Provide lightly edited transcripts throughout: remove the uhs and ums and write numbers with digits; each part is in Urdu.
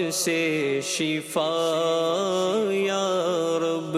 سے شفا یا رب۔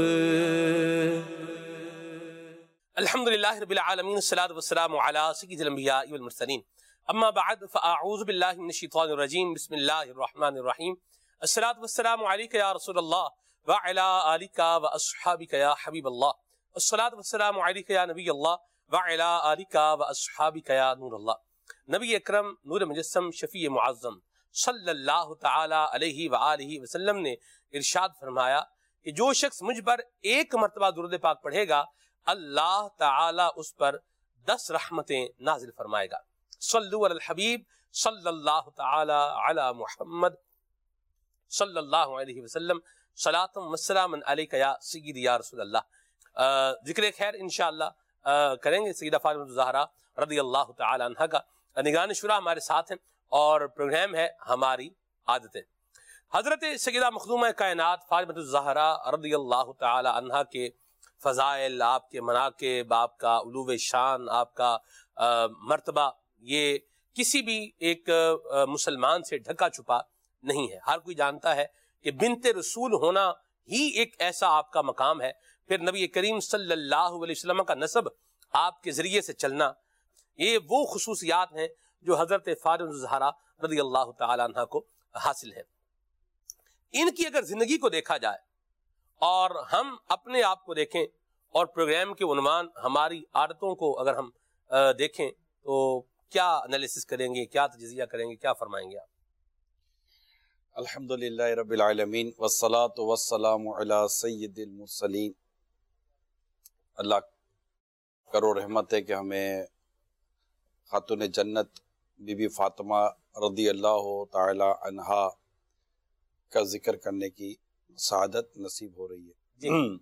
الحمدللہ رب العالمین، الصلاۃ والسلام علی سید الانبیاء والمرسلین، اما بعد فاعوذ باللہ من الشیطان الرجیم، بسم اللہ الرحمن الرحیم۔ الصلاۃ والسلام علیک یا رسول اللہ وعلی آلک واصحابک یا حبیب اللہ، الصلاۃ والسلام علیک یا نبی اللہ وعلی آلک واصحابک یا نور اللہ۔ نبی اکرم نور مجسم شفیع معظم صلی اللہ تعالی علیہ وآلہ وسلم نے ارشاد فرمایا کہ جو شخص مجھ پر ایک مرتبہ درود پاک پڑھے گا، اللہ تعالی اس پر 10 رحمتیں نازل فرمائے گا۔ صلو علی الحبیب صلی اللہ تعالی علی محمد صلی اللہ علیہ وسلم، صلاۃ و سلام علیک یا سیدی یا رسول اللہ۔ ذکر خیر انشاءاللہ کریں گے سیدہ فاطمہ الزہرا رضی اللہ تعالی عنہ کا۔ نگران شورا ہمارے ساتھ ہیں اور پروگرام ہے ہماری عادتیں۔ حضرت سیدہ مخدومہ کائنات فاطمہ الزہرا رضی اللہ تعالی عنہ کے فضائل، آپ کے مناقب، آپ کا علو شان، آپ کا مرتبہ، یہ کسی بھی ایک مسلمان سے ڈھکا چھپا نہیں ہے۔ ہر کوئی جانتا ہے کہ بنت رسول ہونا ہی ایک ایسا آپ کا مقام ہے، پھر نبی کریم صلی اللہ علیہ وسلم کا نسب آپ کے ذریعے سے چلنا، یہ وہ خصوصیات ہیں جو حضرت فاطمہ الزہرا رضی اللہ تعالی عنہ کو حاصل ہے۔ ان کی اگر زندگی کو دیکھا جائے اور ہم اپنے آپ کو دیکھیں اور پروگرام کے عنوان ہماری عادتوں کو اگر ہم دیکھیں تو کیا انالیسس کریں گے، کیا تجزیہ کریں گے، کیا فرمائیں گے آپ؟ الحمدللہ رب العالمین والصلاة والسلام علی سید المرسلین۔ اللہ کرو رحمت ہے کہ ہمیں خاتون جنت بی بی فاطمہ رضی اللہ تعالی عنہا کا ذکر کرنے کی سعادت نصیب ہو رہی ہے۔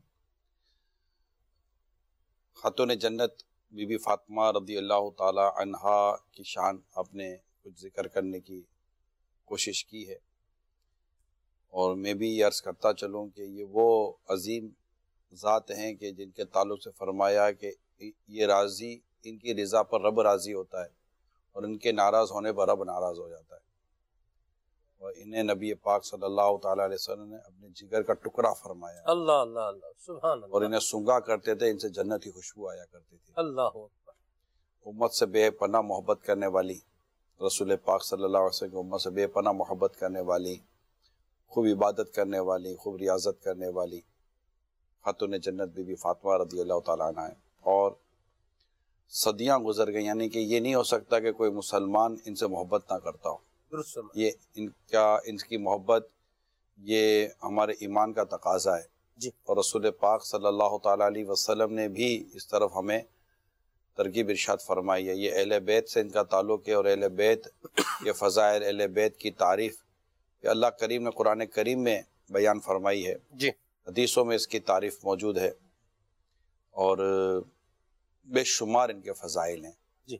خاتون جنت بی بی فاطمہ رضی اللہ تعالی عنہا کی شان آپ نے کچھ ذکر کرنے کی کوشش کی ہے، اور میں بھی یہ عرض کرتا چلوں کہ یہ وہ عظیم ذات ہیں کہ جن کے تعلق سے فرمایا کہ یہ راضی، ان کی رضا پر رب راضی ہوتا ہے اور ان کے ناراض ہونے پر رب ناراض ہو جاتا ہے، اور انہیں نبی پاک صلی اللہ تعالیٰ علیہ وسلم نے اپنے جگر کا ٹکڑا فرمایا۔ اللہ اللہ اللہ، سبحان اللہ۔ اور انہیں سونگا کرتے تھے، ان سے جنت کی خوشبو آیا کرتی تھی۔ اللہ اکبر۔ امت سے بے پناہ محبت کرنے والی، رسول پاک صلی اللہ علیہ وسلم کی امت سے بے پناہ محبت کرنے والی، خوب عبادت کرنے والی، خوب ریاضت کرنے والی خاتون جنت بی بی فاطمہ رضی اللہ تعالیٰ عنہ ہے۔ اور صدیاں گزر گئی، یعنی کہ یہ نہیں ہو سکتا کہ کوئی مسلمان ان سے محبت نہ کرتا ہو۔ یہ ان کی محبت یہ ہمارے ایمان کا تقاضا ہے جی۔ اور رسول پاک صلی اللہ تعالیٰ علیہ وسلم نے بھی اس طرف ہمیں ترغیب ارشاد فرمائی ہے۔ یہ اہل بیت سے ان کا تعلق ہے، اور اہل بیت یہ فضائل اہل بیت کی تعریف کہ اللہ کریم نے قرآن کریم میں بیان فرمائی ہے، جی، حدیثوں میں اس کی تعریف موجود ہے، اور بے شمار ان کے فضائل ہیں۔ جی،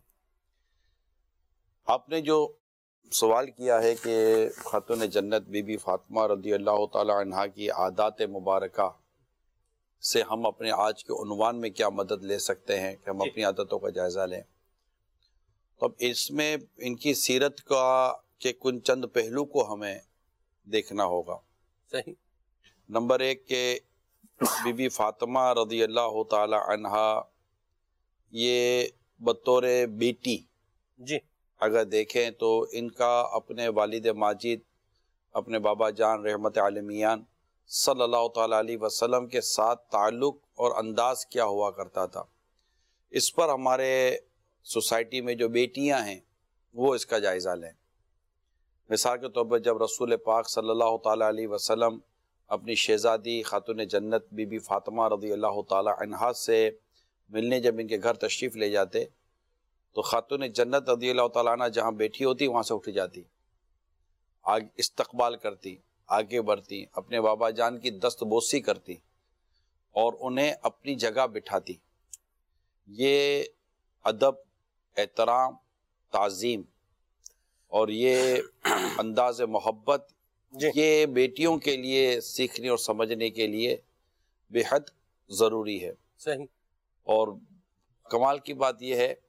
آپ نے جو سوال کیا ہے کہ خاتون جنت بی بی فاطمہ رضی اللہ تعالی عنہا کی عادات مبارکہ سے ہم اپنے آج کے عنوان میں کیا مدد لے سکتے ہیں کہ ہم اپنی عادتوں کا جائزہ لیں، تو اب اس میں ان کی سیرت کا کہ کن چند پہلو کو ہمیں دیکھنا ہوگا۔ صحیح۔ نمبر 1 کہ بی بی فاطمہ رضی اللہ تعالی عنہا یہ بطور بیٹی جی، اگر دیکھیں تو ان کا اپنے والد ماجد، اپنے بابا جان رحمت عالمیان صلی اللہ تعالی علیہ وسلم کے ساتھ تعلق اور انداز کیا ہوا کرتا تھا، اس پر ہمارے سوسائٹی میں جو بیٹیاں ہیں وہ اس کا جائزہ لیں۔ مثال کے طور پر جب رسول پاک صلی اللہ تعالی علیہ وسلم اپنی شہزادی خاتون جنت بی بی فاطمہ رضی اللہ تعالی عنہا سے ملنے جب ان کے گھر تشریف لے جاتے تو خاتون جنت رضی اللہ تعالیٰ عنہ جہاں بیٹھی ہوتی وہاں سے اٹھ جاتی، استقبال کرتی، آگے بڑھتی، اپنے بابا جان کی دست بوسی کرتی اور انہیں اپنی جگہ بٹھاتی۔ یہ ادب، احترام، تعظیم اور یہ انداز محبت یہ بیٹیوں کے لیے سیکھنے اور سمجھنے کے لیے بے حد ضروری ہے۔ صحیح۔ اور کمال کی بات یہ ہے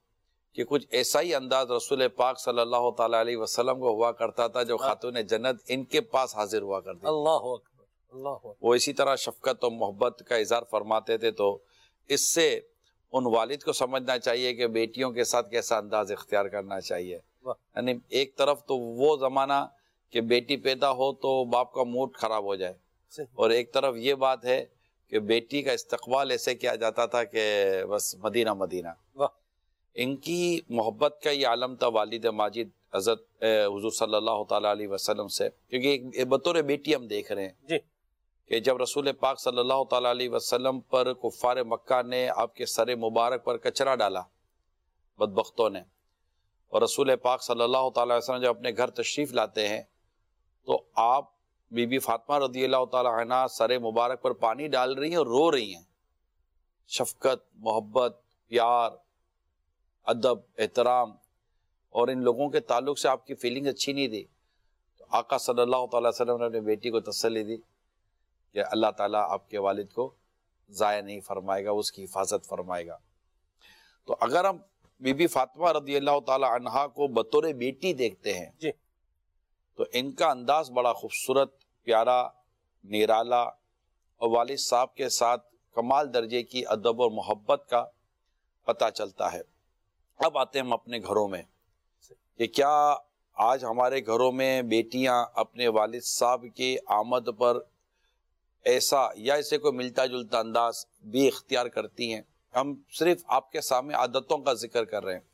کہ کچھ ایسا ہی انداز رسول پاک صلی اللہ تعالیٰ علیہ وسلم کو ہوا کرتا تھا جو خاتون جنت ان کے پاس حاضر ہوا کرتی تھی۔ اللہ اکبر، اللہ اکبر۔ وہ اسی طرح شفقت اور محبت کا اظہار فرماتے تھے، تو اس سے ان والد کو سمجھنا چاہیے کہ بیٹیوں کے ساتھ کیسا انداز اختیار کرنا چاہیے۔ یعنی ایک طرف تو وہ زمانہ کہ بیٹی پیدا ہو تو باپ کا موڈ خراب ہو جائے، اور ایک طرف یہ بات ہے کہ بیٹی کا استقبال ایسے کیا جاتا تھا کہ بس مدینہ مدینہ۔ ان کی محبت کا یہ عالم تھا والد ماجد حضرت حضور صلی اللہ تعالیٰ علیہ وسلم سے، کیونکہ ایک بطور بیٹی ہم دیکھ رہے ہیں کہ جب رسول پاک صلی اللہ تعالیٰ علیہ وسلم پر کفار مکہ نے آپ کے سر مبارک پر کچرا ڈالا بدبختوں نے، اور رسول پاک صلی اللہ تعالیٰ علیہ وسلم جب اپنے گھر تشریف لاتے ہیں تو آپ بی بی فاطمہ رضی اللہ تعالیٰ عنہ سر مبارک پر پانی ڈال رہی ہیں اور رو رہی ہیں۔ شفقت، محبت، پیار، ادب، احترام، اور ان لوگوں کے تعلق سے آپ کی فیلنگ اچھی نہیں تھی، تو آقا صلی اللہ تعالیٰ علیہ وسلم نے اپنی بیٹی کو تسلی دی کہ اللہ تعالیٰ آپ کے والد کو ضائع نہیں فرمائے گا، اس کی حفاظت فرمائے گا۔ تو اگر ہم بی بی فاطمہ رضی اللہ تعالیٰ عنہا کو بطور بیٹی دیکھتے ہیں تو ان کا انداز بڑا خوبصورت، پیارا، نرالا، اور والد صاحب کے ساتھ کمال درجے کی ادب اور محبت کا پتہ چلتا ہے۔ اب آتے ہیں ہم اپنے گھروں میں کہ کیا آج ہمارے گھروں میں بیٹیاں اپنے والد صاحب کی آمد پر ایسا یا اسے کوئی ملتا جلتا انداز بھی اختیار کرتی ہیں؟ ہم صرف آپ کے سامنے عادتوں کا ذکر کر رہے ہیں۔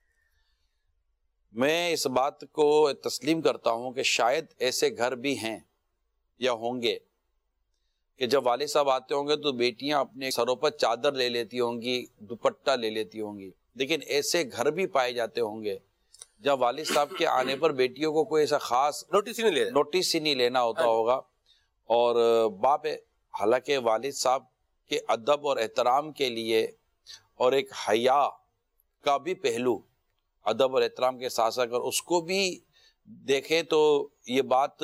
میں اس بات کو تسلیم کرتا ہوں کہ شاید ایسے گھر بھی ہیں یا ہوں گے کہ جب والد صاحب آتے ہوں گے تو بیٹیاں اپنے سروں پر چادر لے لیتی ہوں گی، دوپٹہ لے لیتی ہوں گی، لیکن ایسے گھر بھی پائے جاتے ہوں گے جب والد صاحب کے آنے پر بیٹیوں کو کوئی ایسا خاص نوٹس ہی نہیں لینا ہوتا ہوگا، اور باپ حالانکہ والد صاحب کے ادب اور احترام کے لیے اور ایک حیا کا بھی پہلو ادب اور احترام کے ساتھ ساتھ اگر اس کو بھی دیکھیں تو یہ بات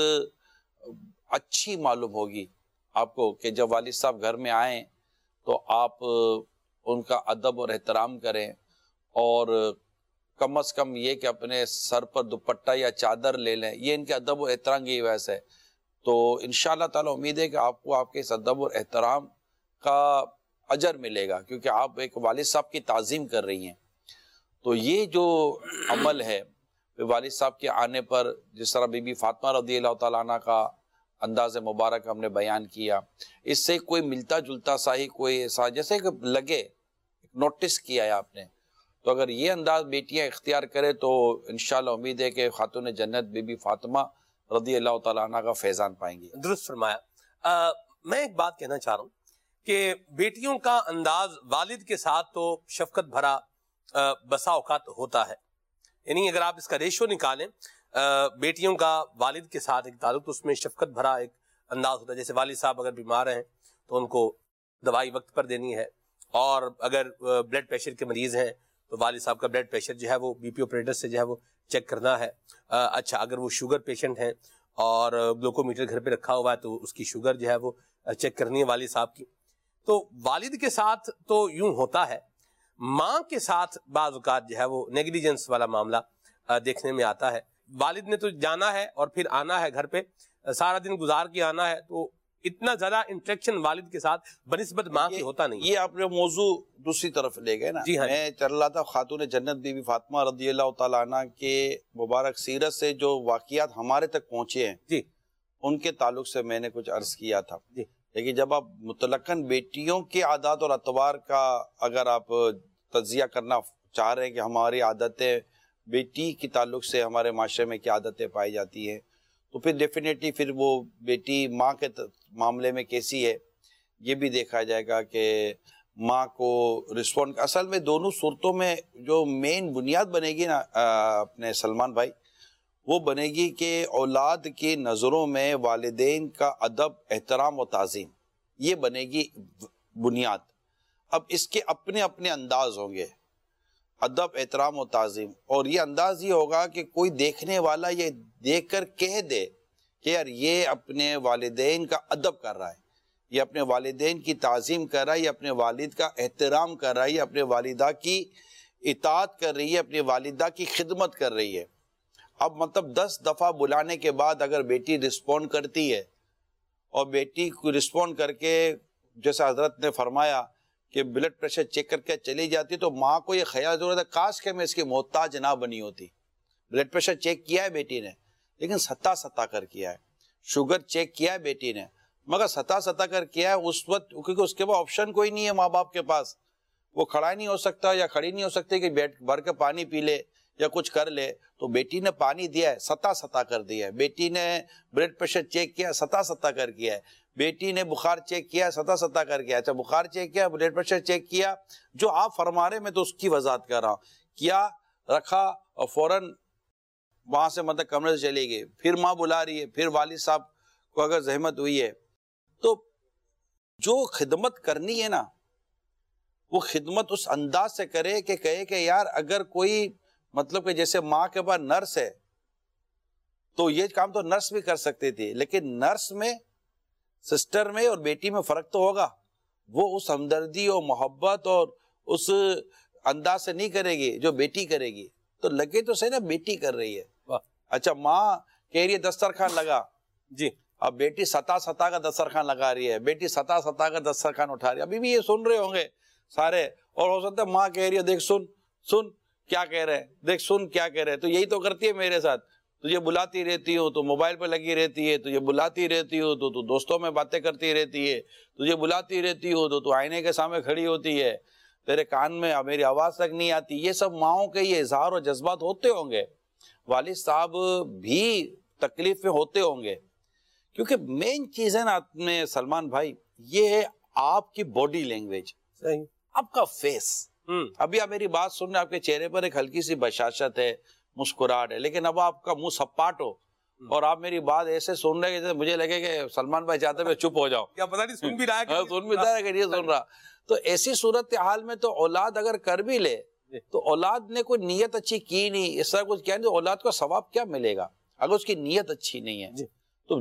اچھی معلوم ہوگی آپ کو کہ جب والد صاحب گھر میں آئیں تو آپ ان کا ادب اور احترام کریں، اور کم از کم یہ کہ اپنے سر پر دوپٹہ یا چادر لے لیں، یہ ان کے ادب و احترام کی وجہ سے۔ تو انشاءاللہ تعالیٰ امید ہے کہ آپ کو آپ کے اس ادب اور احترام کا اجر ملے گا، کیونکہ آپ ایک والد صاحب کی تعظیم کر رہی ہیں۔ تو یہ جو عمل ہے والد صاحب کے آنے پر، جس طرح بی بی فاطمہ رضی اللہ تعالیٰ عنہ کا انداز مبارک ہم نے بیان کیا، اس سے کوئی ملتا جلتا سا ہی کوئی ایسا جیسے کہ لگے، نوٹس کیا ہے آپ نے، تو اگر یہ انداز بیٹیاں اختیار کرے تو انشاءاللہ امید ہے کہ خاتون جنت بی بی فاطمہ رضی اللہ تعالیٰ عنہ کا فیضان پائیں گی۔ درست فرمایا۔ میں ایک بات کہنا چاہ رہا ہوں کہ بیٹیوں کا انداز والد کے ساتھ تو شفقت بھرا بسا اوقات ہوتا ہے، یعنی اگر آپ اس کا ریشو نکالیں بیٹیوں کا والد کے ساتھ ایک تعلق، تو اس میں شفقت بھرا ایک انداز ہوتا ہے۔ جیسے والد صاحب اگر بیمار ہیں تو ان کو دوائی وقت پر دینی ہے، اور اگر بلڈ پریشر کے مریض ہیں تو والد صاحب کا بلڈ پریشر جو ہے وہ بی پی آپریٹر سے جو ہے وہ چیک کرنا ہے۔ اچھا، اگر وہ شوگر پیشنٹ ہیں اور گلوکو میٹر گھر پہ رکھا ہوا ہے تو اس کی شوگر جو ہے وہ چیک کرنی ہے والد صاحب کی۔ تو والد کے ساتھ تو یوں ہوتا ہے، ماں کے ساتھ بعض اوقات جو ہے وہ نیگلیجنس والا معاملہ دیکھنے میں آتا ہے۔ والد نے تو جانا ہے اور پھر آنا ہے گھر پہ، سارا دن گزار کے آنا ہے، تو اتنا زیادہ انٹریکشن والد کے ساتھ بنسبت ماں کی ہوتا نہیں۔ یہ آپ نے موضوع دوسری طرف لے گئے نا۔ جی ہاں، میں چل رہا تھا خاتون جنت بی بی فاطمہ رضی اللہ تعالیٰ عنہ کے مبارک سیرت سے جو واقعات ہمارے تک پہنچے ہیں جی، ان کے تعلق سے میں نے کچھ عرض کیا تھا۔ جی، لیکن جب آپ مطلقاً بیٹیوں کے عادات اور اطوار کا اگر آپ تجزیہ کرنا چاہ رہے ہیں کہ ہماری عادتیں بیٹی کے تعلق سے ہمارے معاشرے میں کیا عادتیں پائی جاتی ہیں، تو پھر ڈیفینیٹلی پھر وہ بیٹی ماں کے معاملے میں کیسی ہے یہ بھی دیکھا جائے گا کہ ماں کو رسپونڈ، اصل میں دونوں صورتوں میں جو مین بنیاد بنے گی نا اپنے سلمان بھائی، وہ بنے گی کہ اولاد کی نظروں میں والدین کا ادب، احترام و تعظیم، یہ بنے گی بنیاد۔ اب اس کے اپنے اپنے انداز ہوں گے، ادب، احترام و تعظیم، اور یہ انداز یہ ہوگا کہ کوئی دیکھنے والا یہ دیکھ کر کہہ دے کہ یار یہ اپنے والدین کا ادب کر رہا ہے، یہ اپنے والدین کی تعظیم کر رہا ہے، یہ اپنے والد کا احترام کر رہا ہے، یہ اپنے والدہ کی اطاعت کر رہی ہے، اپنی والدہ کی خدمت کر رہی ہے. اب مطلب 10 دفعہ بلانے کے بعد اگر بیٹی رسپونڈ کرتی ہے اور بیٹی کو رسپونڈ کر کے جیسے حضرت نے فرمایا کہ بلڈ پریشر چیک کر کے چلی جاتی، تو ماں کو یہ خیال ضرورت ہے کاش کہ میں اس کی محتاج نہ بنی ہوتی. بلڈ پریشر چیک کیا ہے بیٹی نے لیکن ستا کر کیا ہے، شوگر چیک کیا ہے بیٹی نے مگر ستا کر کیا ہے اس وقت، کیونکہ اس کے بعد آپشن کوئی نہیں ہے ماں باپ کے پاس. وہ کھڑا نہیں ہو سکتا یا کھڑی نہیں ہو سکتی کہ بیٹھ بھر کے پانی پی لے یا کچھ کر لے. تو بیٹی نے پانی دیا ہے، ستا کر دیا ہے. بیٹی نے بلڈ پریشر چیک کیا، ستا کر کیا ہے. بیٹی نے بخار چیک کیا، ستا کر کیا. اچھا بخار چیک کیا، بلڈ پریشر چیک کیا، جو آپ فرما رہے میں تو اس کی وضاحت کر رہا ہوں. کیا رکھا اور فوراً وہاں سے مطلب کمرے سے چلی گئی. پھر ماں بلا رہی ہے، پھر والد صاحب کو اگر زحمت ہوئی ہے تو جو خدمت کرنی ہے نا وہ خدمت اس انداز سے کرے کہ کہے کہ یار اگر کوئی مطلب کہ جیسے ماں کے پاس نرس ہے تو یہ کام تو نرس بھی کر سکتی تھی، لیکن نرس میں، سسٹر میں اور بیٹی میں فرق تو ہوگا. وہ اس ہمدردی اور محبت اور اس انداز سے نہیں کرے گی جو بیٹی کرے گی. تو لگے تو صحیح نا بیٹی کر رہی ہے. اچھا ماں کہہ رہی ہے دسترخوان لگا، جی اب بیٹی ستا کا دسترخوان لگا رہی ہے، بیٹی ستا کا دسترخوان اٹھا رہی ہے. ابھی بھی یہ سن رہے ہوں گے سارے، اور ہو سکتا ہے ماں کہہ رہی ہے دیکھ سن کیا کہہ رہے ہیں، دیکھ سن کیا کہہ رہے ہیں. تو یہی تو کرتی ہے میرے ساتھ، تجھے بلاتی رہتی ہوں تو موبائل پہ لگی رہتی ہے، تجھے بلاتی رہتی ہوں تو دوستوں میں باتیں کرتی رہتی ہے، تجھے بلاتی رہتی ہوں تو آئینے کے سامنے کھڑی ہوتی ہے، تیرے کان میں میری آواز تک نہیں آتی. یہ سب ماؤں کے یہ اظہار اور جذبات ہوتے ہوں گے. والد صاحب بھی تکلیف میں ہوتے ہوں گے، کیونکہ مین چیز ہے نا میں سلمان بھائی، یہ ہے آپ کی باڈی لینگویج، صحیح، آپ کا فیس. ابھی آپ میری بات سن رہے ہیں، آپ کے چہرے پر ایک ہلکی سی بشاشت ہے، مسکراہٹ ہے، لیکن اب آپ کا منہ سپاٹ ہو اور آپ میری بات ایسے سن رہے ہیں مجھے لگے کہ سلمان بھائی چاہتے میں چپ ہو جاؤ، کیا پتہ نہیں سن بھی رہا ہے سن بھی رہا ہے کہ نہیں سن رہا. تو ایسی صورتحال میں تو اولاد اگر کر بھی لے تو اولاد نے کوئی نیت اچھی کی نہیں، اس طرح کچھ کیا نہیں، تو اولاد کو ثواب کیا ملے گا اگر اس کی نیت اچھی نہیں ہے. تو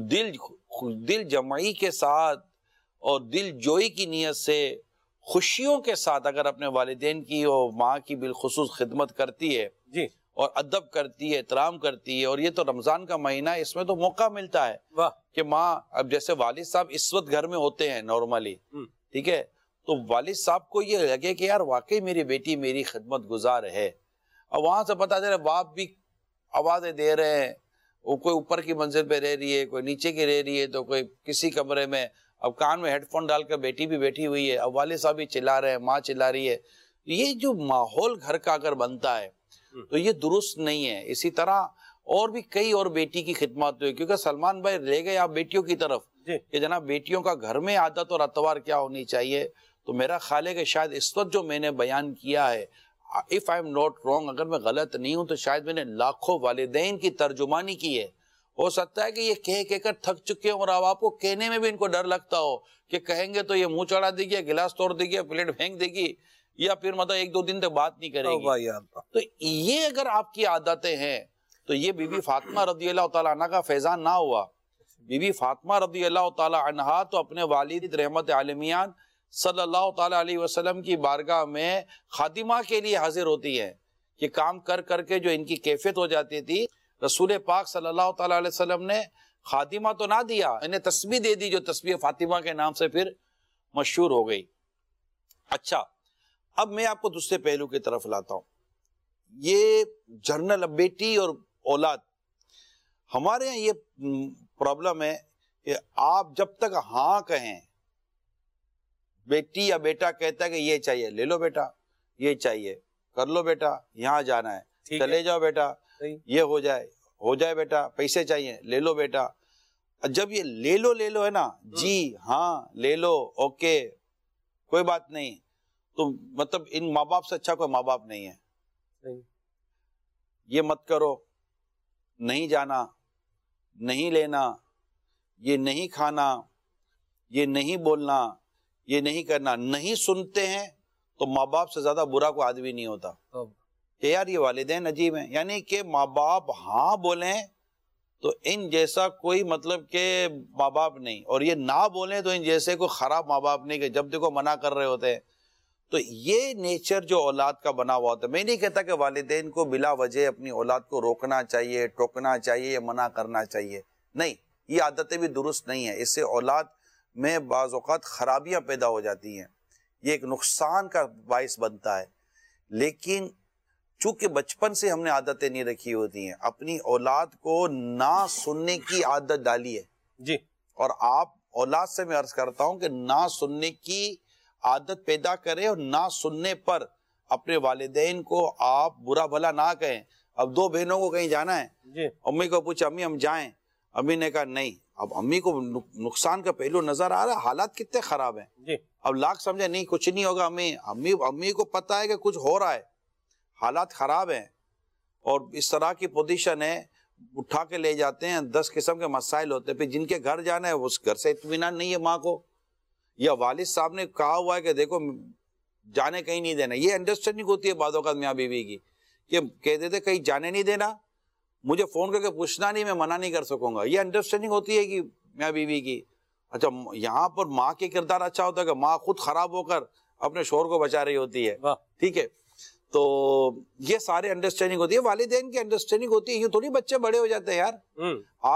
دل جمعی کے ساتھ اور دل جوئی کی نیت سے خوشیوں کے ساتھ اگر اپنے والدین کی اور ماں کی بالخصوص خدمت کرتی ہے جی اور ادب کرتی ہے، احترام کرتی ہے، اور یہ تو رمضان کا مہینہ ہے، اس میں تو موقع ملتا ہے کہ ماں، اب جیسے والد صاحب اس وقت گھر میں ہوتے ہیں نارملی، ٹھیک ہے، تو والد صاحب کو یہ لگے کہ یار واقعی میری بیٹی میری خدمت گزار ہے. اور وہاں سے پتا چلے باپ بھی آوازیں دے رہے ہیں، وہ کوئی اوپر کی منزل پہ رہ رہی ہے، کوئی نیچے کی رہ رہی ہے، تو کوئی کسی کمرے میں، اب کان میں ہیڈ فون ڈال کر بیٹی بھی بیٹھی ہوئی ہے، اب والد صاحب بھی چلا رہے ہیں، ماں چلا رہی ہے. یہ جو ماحول گھر کا اگر بنتا ہے تو یہ درست نہیں ہے. اسی طرح اور بھی کئی اور بیٹی کی خدمات ہوئی، کیونکہ سلمان بھائی لے گئے آپ بیٹیوں کی طرف کہ جناب بیٹیوں کا گھر میں عادت اور اتوار کیا ہونی چاہیے. تو میرا خیال ہے کہ شاید اس وقت جو میں نے بیان کیا ہے، if I am not wrong، اگر میں غلط نہیں ہوں تو شاید میں نے لاکھوں والدین کی ترجمانی کی ہے. ہو سکتا ہے کہ یہ کہہ کر تھک چکے ہوں اور اب آپ کو کہنے میں بھی ان کو ڈر لگتا ہو کہ کہیں گے تو یہ منہ چڑھا دے گی، گلاس توڑ دے گی، پلیٹ پھینک دے گی، یا پھر مطلب 1-2 دن تک بات نہیں کرے گی. تو یہ اگر آپ کی عادتیں ہیں تو یہ بی بی فاطمہ رضی اللہ تعالیٰ عنہ کا فیضان نہ ہوا. بی بی فاطمہ رضی اللہ تعالیٰ عنہ تو اپنے والد رحمت عالمیان صلی اللہ تعالیٰ علیہ وسلم کی بارگاہ میں خادمہ کے لیے حاضر ہوتی ہے کہ کام کر کر کے جو ان کی کیفیت ہو جاتی تھی، رسول پاک صلی اللہ تعالیٰ علیہ وسلم نے خادمہ تو نہ دیا، انہیں تسبیح دے دی جو تسبیح فاطمہ کے نام سے پھر مشہور ہو گئی. اچھا، اب میں آپ کو دوسرے پہلو کی طرف لاتا ہوں. یہ جنرل بیٹی اور اولاد، ہمارے یہاں یہ پرابلم ہے کہ آپ جب تک ہاں کہیں، بیٹی یا بیٹا کہتا ہے کہ یہ چاہیے، لے لو بیٹا، یہ چاہیے، کر لو بیٹا، یہاں جانا ہے، چلے جاؤ بیٹا، یہ ہو جائے بیٹا، پیسے چاہیے، لے لو بیٹا. جب یہ لے لو ہے نا، جی ہاں لے لو، اوکے کوئی بات نہیں، تو مطلب ان ماں باپ سے اچھا کوئی ماں باپ نہیں ہے. یہ مت کرو، نہیں جانا، نہیں لینا، یہ نہیں کھانا، یہ نہیں بولنا، یہ نہیں کرنا، نہیں سنتے ہیں تو ماں باپ سے زیادہ برا کوئی آدمی نہیں ہوتا. کہ یار یہ والدین عجیب ہیں، یعنی کہ ماں باپ ہاں بولیں تو ان جیسا کوئی مطلب کہ ماں باپ نہیں، اور یہ نہ بولیں تو ان جیسے کوئی خراب ماں باپ نہیں، کہ جب دیکھو منع کر رہے ہوتے ہیں. تو یہ نیچر جو اولاد کا بنا ہوا ہوتا ہے. میں نہیں کہتا کہ والدین کو بلا وجہ اپنی اولاد کو روکنا چاہیے, ٹوکنا چاہیے یا منع کرنا چاہیے, نہیں, یہ عادتیں بھی درست نہیں ہیں. اس سے اولاد میں بعض اوقات خرابیاں پیدا ہو جاتی ہیں, یہ ایک نقصان کا باعث بنتا ہے. لیکن چونکہ بچپن سے ہم نے عادتیں نہیں رکھی ہوتی ہیں, اپنی اولاد کو نہ سننے کی عادت ڈالی ہے جی. اور آپ اولاد سے میں عرض کرتا ہوں کہ نہ سننے کی عادت پیدا کرے اور نہ سننے پر اپنے والدین کو آپ برا بھلا نہ کہیں. اب دو بہنوں کو کہیں جانا ہے, جی. امی کو پوچھا امی ہم جائیں, امی نے کہا نہیں. اب امی کو نقصان کا پہلو نظر آ رہا ہے, حالات کتنے خراب ہیں. جی. اب لاکھ سمجھے نہیں کچھ نہیں ہوگا, امی کو پتا ہے کہ کچھ ہو رہا ہے, حالات خراب ہیں, اور اس طرح کی پوزیشن ہے, اٹھا کے لے جاتے ہیں, 10 قسم کے مسائل ہوتے ہیں. پھر جن کے گھر جانا ہے اس گھر سے اطمینان نہیں ہے ماں کو, یا والد صاحب نے کہا ہوا ہے کہ دیکھو جانے کہیں نہیں دینا. یہ انڈرسٹینڈنگ ہوتی ہے بعض اوقات میاں بیوی کی, کہ کہہ دیتے کہیں جانے نہیں دینا, مجھے فون کر کے پوچھنا نہیں, میں منع نہیں کر سکوں گا. یہ انڈرسٹینڈنگ ہوتی ہے کہ میاں بیوی کی. اچھا یہاں پر ماں کے کردار اچھا ہوتا ہے کہ ماں خود خراب ہو کر اپنے شوہر کو بچا رہی ہوتی ہے, ٹھیک ہے. تو یہ سارے انڈرسٹینڈنگ ہوتی ہے, والدین کی انڈرسٹینڈنگ ہوتی ہے. یہ تھوڑی بچے بڑے ہو جاتے ہیں یار.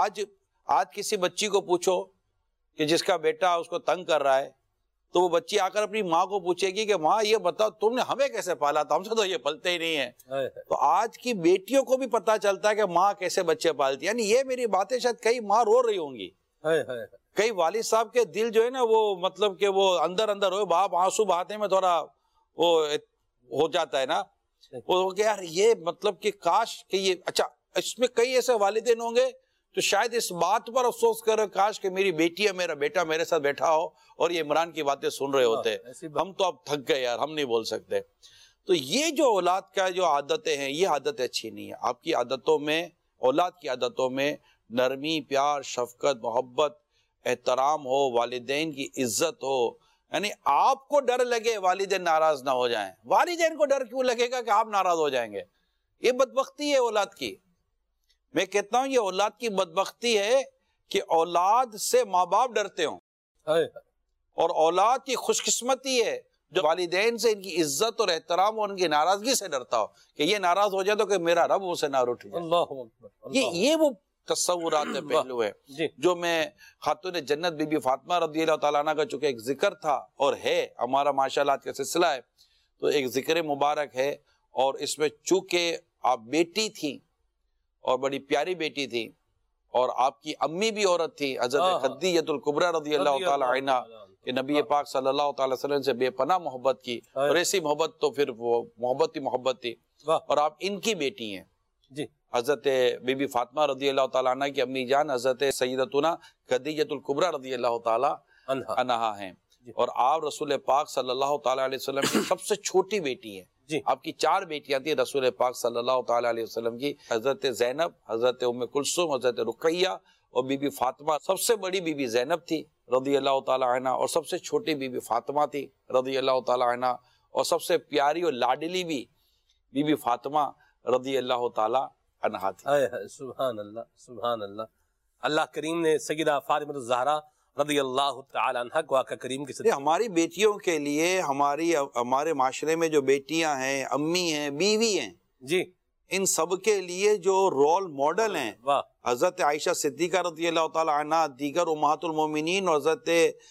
آج کسی بچی کو پوچھو کہ جس کا بیٹا اس کو تنگ کر رہا ہے, تو وہ بچی آ کر اپنی ماں کو پوچھے گی کہ ماں یہ بتاؤ تم نے ہمیں کیسے پالا تھا, ہم سے تو یہ پلتے ہی نہیں ہیں. تو آج کی بیٹیوں کو بھی پتا چلتا ہے کہ ماں کیسے بچے پالتی ہے. یعنی یہ میری باتیں شاید کئی ماں رو رہی ہوں گی, کئی والد صاحب کے دل جو ہے نا وہ مطلب کہ وہ اندر اندر ہوئے, باپ آنسو بہاتے میں تھوڑا وہ ہو جاتا ہے نا, وہ کہ یار یہ مطلب کہ کاش کہ یہ, اچھا اس میں کئی ایسے والدین ہوں گے تو شاید اس بات پر افسوس کرے کاش کہ میری بیٹی یا میرا بیٹا میرے ساتھ بیٹھا ہو اور یہ عمران کی باتیں سن رہے ہوتے, ہم تو اب تھک گئے یار, ہم نہیں بول سکتے. تو یہ جو اولاد کا جو عادتیں ہیں یہ عادتیں اچھی نہیں ہیں. آپ کی عادتوں میں, اولاد کی عادتوں میں نرمی, پیار, شفقت, محبت, احترام ہو, والدین کی عزت ہو. یعنی آپ کو ڈر لگے والدین ناراض نہ ہو جائیں. والدین کو ڈر کیوں لگے گا کہ آپ ناراض ہو جائیں گے؟ یہ بدبختی ہے اولاد کی. میں کہتا ہوں یہ اولاد کی بدبختی ہے کہ اولاد سے ماں باپ ڈرتے ہوں, اور اولاد کی خوش قسمتی ہے جو والدین سے ان کی عزت اور احترام اور ان کی ناراضگی سے ڈرتا ہو کہ یہ ناراض ہو جائے تو کہ میرا رب اسے نہ اٹھ جائے. اللہ اکبر. یہ وہ تصورات پہلو ہے جو میں خاتون جنت بی بی فاطمہ رضی اللہ تعالیٰ عنہ کا چونکہ ایک ذکر تھا اور ہے ہمارا ماشاءاللہ کا سلسلہ ہے, تو ایک ذکر مبارک ہے, اور اس میں چونکہ آپ بیٹی تھی اور بڑی پیاری بیٹی تھی, اور آپ کی امی بھی عورت تھی حضرت خدیجہ الکبریٰ رضی اللہ تعالیٰ عنہ, کہ نبی پاک صلی اللہ تعالی وسلم سے بے پناہ محبت کی, اور ایسی محبت تو پھر وہ محبت ہی محبت تھی. اور آپ ان کی بیٹی ہیں جی, حضرت بی بی فاطمہ رضی اللہ تعالیٰ عنہ کی امی جان حضرت سیدتنا خدیجہ الکبریٰ رضی اللہ تعالیٰ عنہا ہیں, اور آپ رسول پاک صلی اللہ تعالیٰ علیہ وسلم کی سب سے چھوٹی بیٹی ہیں. آپ کی 4 بیٹیاں تھیں رسول پاک صلی اللہ تعالیٰ علیہ وسلم کی, حضرت زینب, حضرت ام کلثوم, حضرت رقیہ اور بی بی فاطمہ. سب سے بڑی بی بی زینب تھی رضی اللہ تعالیٰ عنہ, اور سب سے چھوٹی بی بی فاطمہ تھی رضی اللہ تعالیٰ عنہ, اور سب سے پیاری اور لاڈلی بھی بی بی فاطمہ رضی اللہ تعالیٰ عنہا تھی. سبحان اللہ, سبحان اللہ. اللہ کریم نے سیدہ فاطمہ الزہرا رضی اللہ تعالی عنہ کو آقا کریم کے ساتھ ہماری بیٹیوں کے لیے, ہمارے معاشرے میں جو بیٹیاں ہیں, امی ہیں, بیوی ہیں, جی, ان سب کے لیے جو رول ماڈل ہیں حضرت عائشہ صدیقہ رضی اللہ تعالیٰ عنہ, دیگر امہات المومنین, اور حضرت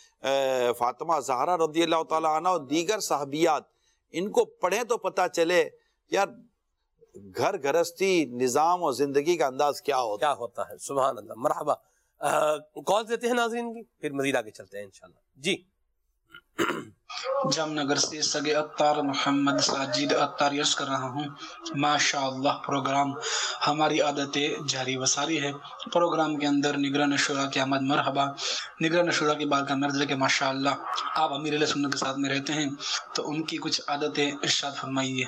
فاطمہ زہرا رضی اللہ تعالیٰ عنہ, اور دیگر صحابیات, ان کو پڑھیں تو پتہ چلے یار گھر گھرستی نظام اور زندگی کا انداز کیا ہوتا ہے. سبحان اللہ. مرحبا. کال دیتے ہیں ناظرین کی, پھر مزید آگے چلتے ہیں انشاءاللہ. جی, جام نگر سے سگے اتار محمد ساجد اتار عرض کر رہا ہوں. ماشاءاللہ پروگرام ہماری عادتیں جاری وساری ہے. پروگرام کے اندر نگران شورا کی آمد. مرحبا. نگران شورا کی بات کا مرض ہے کہ ماشاءاللہ آپ امیر علیہ سنت کے ساتھ میں رہتے ہیں, تو ان کی کچھ عادتیں ارشاد فرمائیے.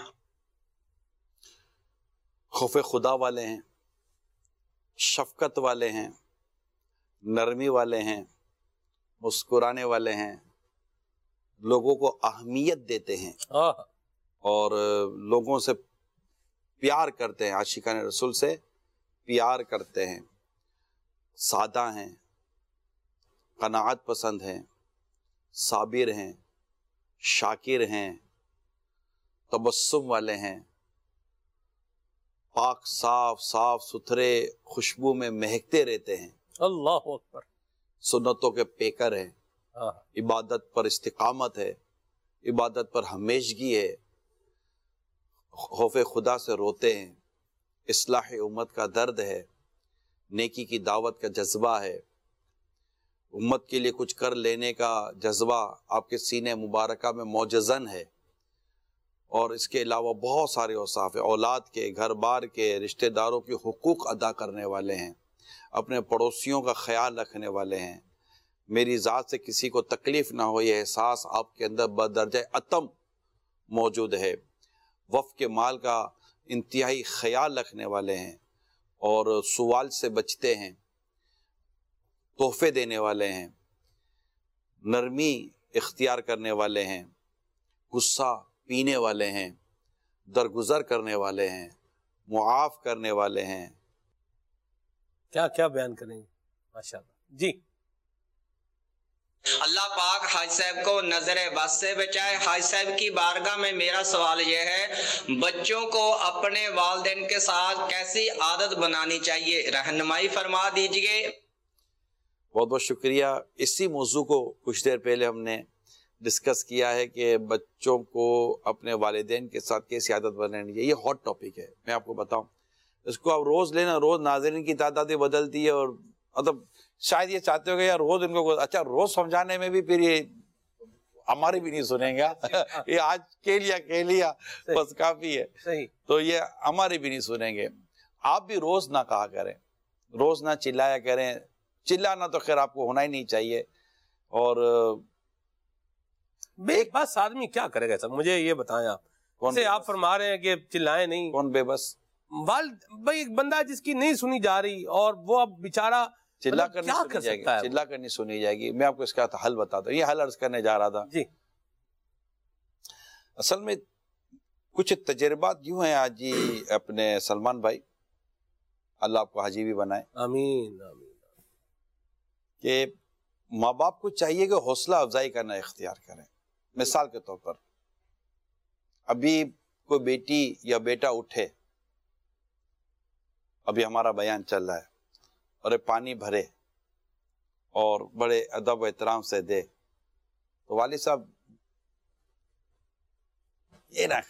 خوف خدا والے ہیں, شفقت والے ہیں, نرمی والے ہیں, مسکرانے والے ہیں, لوگوں کو اہمیت دیتے ہیں, اور لوگوں سے پیار کرتے ہیں, عاشقان رسول سے پیار کرتے ہیں, سادہ ہیں, قناعت پسند ہیں, صابر ہیں, شاکر ہیں, तबस्सुम वाले हैं, पाक साफ साफ सुथरे खुशबू में महकते रहते हैं, अल्लाह अकबर, सुन्नतों के पेकर हैं, हाँ, इबादत पर इस्तिकामत है, इबादत पर हमेशगी है, खौफ खुदा से रोते हैं, इस्लाह उम्मत का दर्द है, नेकी की दावत का जज्बा है, उम्मत के लिए कुछ कर लेने का जज्बा आपके सीने मुबारका में मौजज़न है। और इसके अलावा बहुत सारे औसाफ है, औलाद के, घर बार के, रिश्तेदारों के हुकूक अदा करने वाले हैं, अपने पड़ोसियों का ख्याल रखने वाले हैं, मेरी ज़ात से किसी को तकलीफ़ ना हो, ये एहसास आपके अंदर बदर्जा अतम मौजूद है। वफ़ के माल का इंतहाई ख्याल रखने वाले हैं और सवाल से बचते हैं, तोहफे देने वाले हैं, नरमी इख्तियार करने वाले हैं, गुस्सा पीने वाले हैं, दरगुजर करने वाले हैं, मुआफ़ करने वाले हैं। क्या क्या बयान करेंगे, माशाअल्लाह जी। अल्लाह पाक हाज साहब को नजर बस से बचाए। हाज साहब की बारगाह में मेरा सवाल यह है, बच्चों को अपने वालिदैन के साथ कैसी आदत बनानी चाहिए, रहनुमाई फरमा दीजिए। बहुत बहुत शुक्रिया। इसी मौजू को कुछ देर पहले हमने डिस्कस किया है कि बच्चों को अपने वालिदैन के साथ कैसी आदत बनानी चाहिए। ये हॉट टॉपिक है, मैं आपको बताऊं। इसको आप रोज़ लेना, रोज़ नाज़रीन की तादाद बदलती है और मतलब शायद ये चाहते हो कि यार रोज़ इनको, अच्छा रोज़ समझाने में भी फिर ये हमारी भी नहीं सुनेंगे ये आज कह लिया बस काफ़ी है, सही, तो ये हमारी भी नहीं सुनेंगे। आप भी रोज़ ना कहा करें, रोज़ ना चिल्लाया करें। चिल्लाना तो खैर आपको होना ही नहीं चाहिए। और बेबस आदमी क्या करेगा सब, मुझे ये बताएं आप। जैसे आप फरमा रहे हैं कि चिल्लाएं नहीं, कौन बेबस? भाई एक बंदा जिसकी नहीं सुनी जा रही और वो अब बेचारा चिल्ला कर क्या कर सकता है? चिल्ला कर नहीं सुनी जाएगी। मैं आपको इसका हल बताता हूँ, ये हल अर्ज करने जा रहा था जी। असल में कुछ तजर्बात यूं हैं आज जी अपने सलमान भाई, अल्लाह आपको हाजी भी बनाए, आमीन आमीन, कि माँ बाप को चाहिए कि हौसला अफजाई करना इख्तियार करें। मिसाल के तौर पर अभी कोई बेटी या बेटा उठे, अभी हमारा बयान चल रहा है, और पानी भरे और बड़े अदब व एहतराम से दे, तो वालिद साहब ये ना,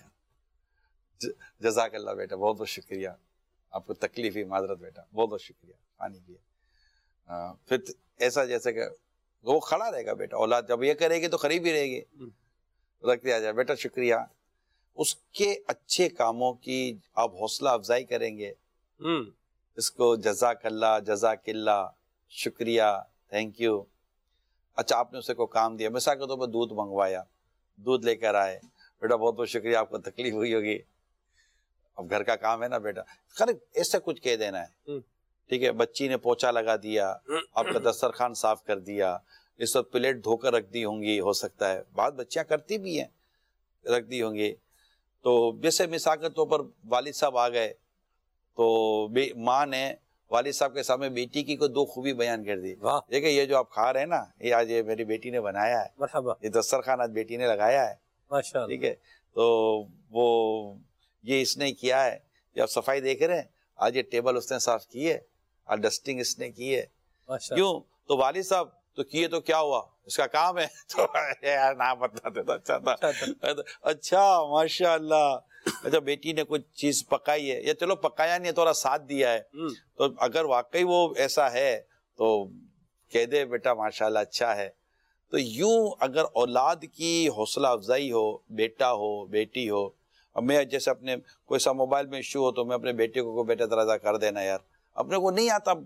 जज़ाकल्लाह बेटा, बहुत बहुत शुक्रिया, आपको तकलीफ ही माजरत बेटा, बहुत बहुत शुक्रिया, पानी पिए। फिर ऐसा जैसे कि वो खड़ा रहेगा बेटा, औलाद जब ये करेगी तो करीब ही रहेगी, रख दिया जाए बेटा शुक्रिया। उसके अच्छे कामों की आप हौसला अफजाई करेंगे, इसको जज़ाकल्लाह, जज़ाकिल्ला, शुक्रिया, थैंक यू। अच्छा आपने उसे को काम दिया, मिसाल के तौर पर दूध मंगवाया, दूध लेकर आए, बेटा बहुत बहुत शुक्रिया, आपको तकलीफ हुई होगी, अब घर का काम है ना बेटा, खैर ऐसा कुछ कह देना है, ठीक है। बच्ची ने पोछा लगा दिया, आपका दस्तरखान साफ कर दिया, इस वक्त प्लेट धोकर रख दी होंगी, हो सकता है बात बच्चियां करती भी हैं, रख दी होंगी। तो जैसे मिसाल के तौर पर वालिद साहब आ गए, तो माँ ने वालिद साहब के सामने बेटी की को दो खूबी बयान कर दी, देखिए ये जो आप खा रहे हैं ना, ये आज ये मेरी बेटी ने बनाया है, मरहबा, ये दस्तरखान आज बेटी ने लगाया है, माशाअल्लाह, ठीक है। तो वो ये इसने किया है, ये आप सफाई देख रहे हैं, आज ये टेबल उसने साफ की है, आज डस्टिंग इसने की है, क्यों? तो वालिद साहब तो किए तो क्या हुआ, इसका काम है तो यार ना बताते तो अच्छा था। अच्छा माशाअल्लाह, अच्छा बेटी ने कुछ चीज पकाई है, या चलो पकाया नहीं है, थोड़ा साथ दिया है, तो अगर वाकई वो ऐसा है तो कह दे बेटा माशाअल्लाह अच्छा है। तो यूं अगर औलाद की हौसला अफजाई हो, बेटा हो बेटी हो, अब मैं जैसे अपने कोई सा मोबाइल में इशू हो तो मैं अपने बेटे को बेटा दराजा कर देना यार, अपने को नहीं आता।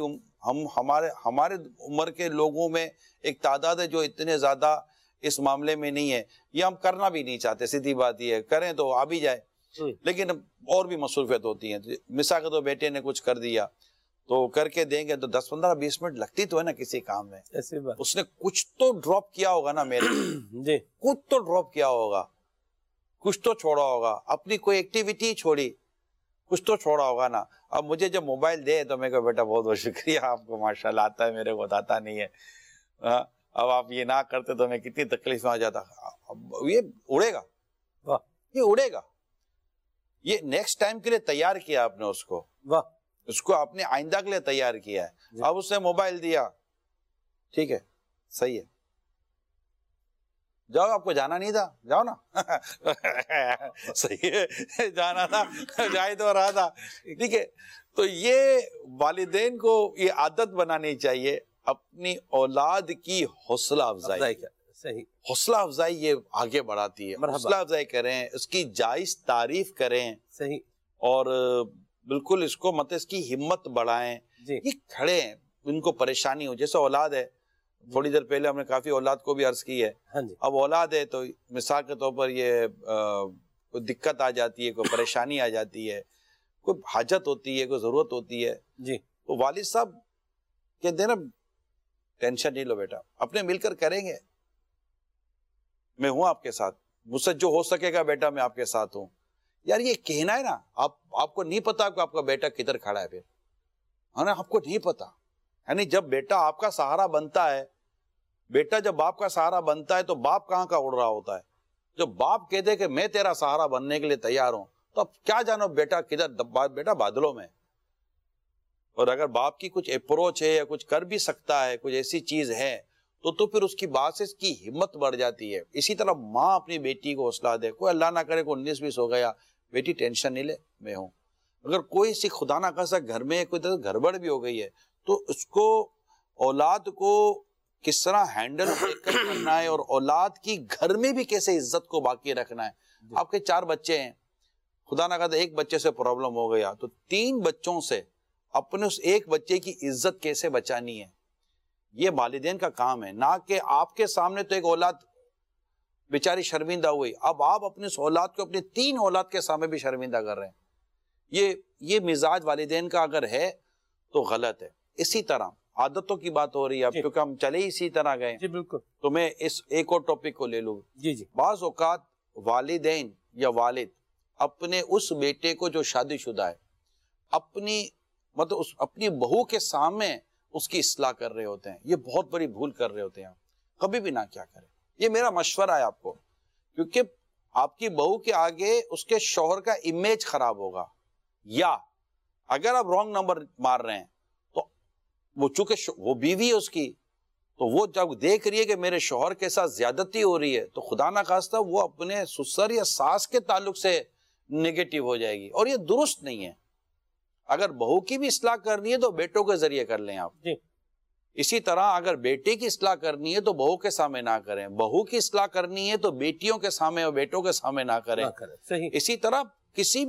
हमारे उम्र के लोगों में एक तादाद है जो इतने ज्यादा इस मामले में नहीं है, ये हम करना भी नहीं चाहते, सीधी बात ये है, करें तो आ भी जाए, लेकिन और भी मसरूफियत होती है। मिसाल के तो बेटे ने कुछ कर दिया तो करके देंगे तो 10-15-20 मिनट लगती तो है ना किसी काम में, ऐसी बात। उसने कुछ तो ड्रॉप किया होगा ना मेरे जी, कुछ तो ड्रॉप किया होगा, कुछ तो छोड़ा होगा, अपनी कोई एक्टिविटी छोड़ी, कुछ तो छोड़ा होगा ना। अब मुझे जब मोबाइल दे तो मैं कहा बेटा बहुत बहुत शुक्रिया, आपको माशाल्लाह आता है, मेरे को आता नहीं है, अब आप ये ना करते तो मैं कितनी तकलीफ में आ जाता। अब ये उड़ेगा, یہ اڑے گا. یہ نیکسٹ ٹائم کے لیے تیار کیا آپ نے اس کو, واہ, اس کو اپنے آئندہ کے لیے تیار کیا ہے. اب اس نے موبائل دیا, ٹھیک ہے, صحیح ہے, جاؤ, آپ کو جانا نہیں تھا, جاؤ نا. صحیح ہے, جانا تھا, جائے تو رہا تھا, ٹھیک ہے. تو یہ والدین کو یہ عادت بنانی چاہیے اپنی اولاد کی حوصلہ افزائی. صحیح, حوصلہ افزائی یہ آگے بڑھاتی ہے. حوصلہ افزائی کریں, اس کی جائز تعریف کریں, صحیح, اور بالکل اس کو مطلب اس کی ہمت بڑھائیں. جی, یہ کھڑے ہیں, ان کو پریشانی ہو, جیسے اولاد ہے, تھوڑی دیر پہلے ہم نے کافی اولاد کو بھی عرض کی ہے. ہاں جی, اب اولاد ہے تو مثال کے طور پر یہ کوئی دقت آ جاتی ہے, کوئی پریشانی آ جاتی ہے, کوئی حاجت ہوتی ہے, کوئی ضرورت ہوتی ہے, جی, تو والد صاحب کہتے ہیں نا, ٹینشن نہیں لو بیٹا, اپنے مل کر کریں گے, میں ہوں آپ کے ساتھ, مجھ سے جو ہو سکے گا بیٹا میں آپ کے ساتھ ہوں. یار یہ کہنا ہے نا, آپ کو نہیں پتا کہ آپ کا بیٹا کدھر کھڑا ہے, پھر ہے نا, آپ کو نہیں پتا. یعنی جب بیٹا آپ کا سہارا بنتا ہے, بیٹا جب باپ کا سہارا بنتا ہے تو باپ کہاں کا اڑ رہا ہوتا ہے. جب باپ کہتے کہ میں تیرا سہارا بننے کے لیے تیار ہوں, تو اب کیا جانو بیٹا کدھر, بیٹا بادلوں میں. اور اگر باپ کی کچھ اپروچ ہے یا کچھ کر بھی سکتا ہے, کچھ ایسی چیز ہے, تو پھر اس کی بات سے اس کی ہمت بڑھ جاتی ہے. اسی طرح ماں اپنی بیٹی کو حوصلہ دے, کوئی اللہ نہ کرے کوئی 19-20 ہو گیا, بیٹی ٹینشن نہیں لے, میں ہوں. اگر کوئی سی خدا نہ خاصا گھر میں کوئی طرح گڑبڑ بھی ہو گئی ہے, تو اس کو اولاد کو کس طرح ہینڈل کرنا ہے, اور اولاد کی گھر میں بھی کیسے عزت کو باقی رکھنا ہے. آپ کے 4 بچے ہیں, خدا نہ خاصا ایک بچے سے پرابلم ہو گیا, تو 3 بچوں سے اپنے اس ایک بچے کی عزت کیسے بچانی ہے, یہ والدین کا کام ہے. نہ کہ آپ کے سامنے تو ایک اولاد بیچاری شرمندہ ہوئی, اب آپ اپنی اس اولاد کو اپنی 3 اولاد کے سامنے بھی شرمندہ کر رہے ہیں. یہ مزاج والدین کا اگر ہے تو غلط ہے. اسی طرح عادتوں کی بات ہو رہی ہے اب, کیونکہ ہم چلے اسی طرح گئے, جی بالکل, تو میں اس ایک اور ٹاپک کو لے لوں. جی جی, بعض اوقات والدین یا والد اپنے اس بیٹے کو جو شادی شدہ ہے, اپنی بہو کے سامنے اس کی اصلاح کر رہے ہوتے ہیں. یہ بہت بڑی بھول کر رہے ہوتے ہیں. کبھی بھی نہ کیا کریں, یہ میرا مشورہ ہے آپ کو, کیونکہ آپ کی بہو کے آگے اس کے شوہر کا امیج خراب ہوگا. یا اگر آپ رانگ نمبر مار رہے ہیں, تو وہ چونکہ وہ بیوی ہے اس کی, تو وہ جب دیکھ رہی ہے کہ میرے شوہر کے ساتھ زیادتی ہو رہی ہے, تو خدا نہ خواستہ وہ اپنے سسر یا ساس کے تعلق سے نیگیٹو ہو جائے گی, اور یہ درست نہیں ہے. اگر بہو کی بھی اصلاح کرنی ہے تو بیٹوں کے ذریعے کر لیں آپ. جی, اسی طرح اگر بیٹے کی اصلاح کرنی ہے تو بہو کے سامنے نہ کریں, بہو کی اصلاح کرنی ہے تو بیٹیوں کے سامنے اور بیٹوں کے سامنے نہ کریں. صحیح, اسی طرح کسی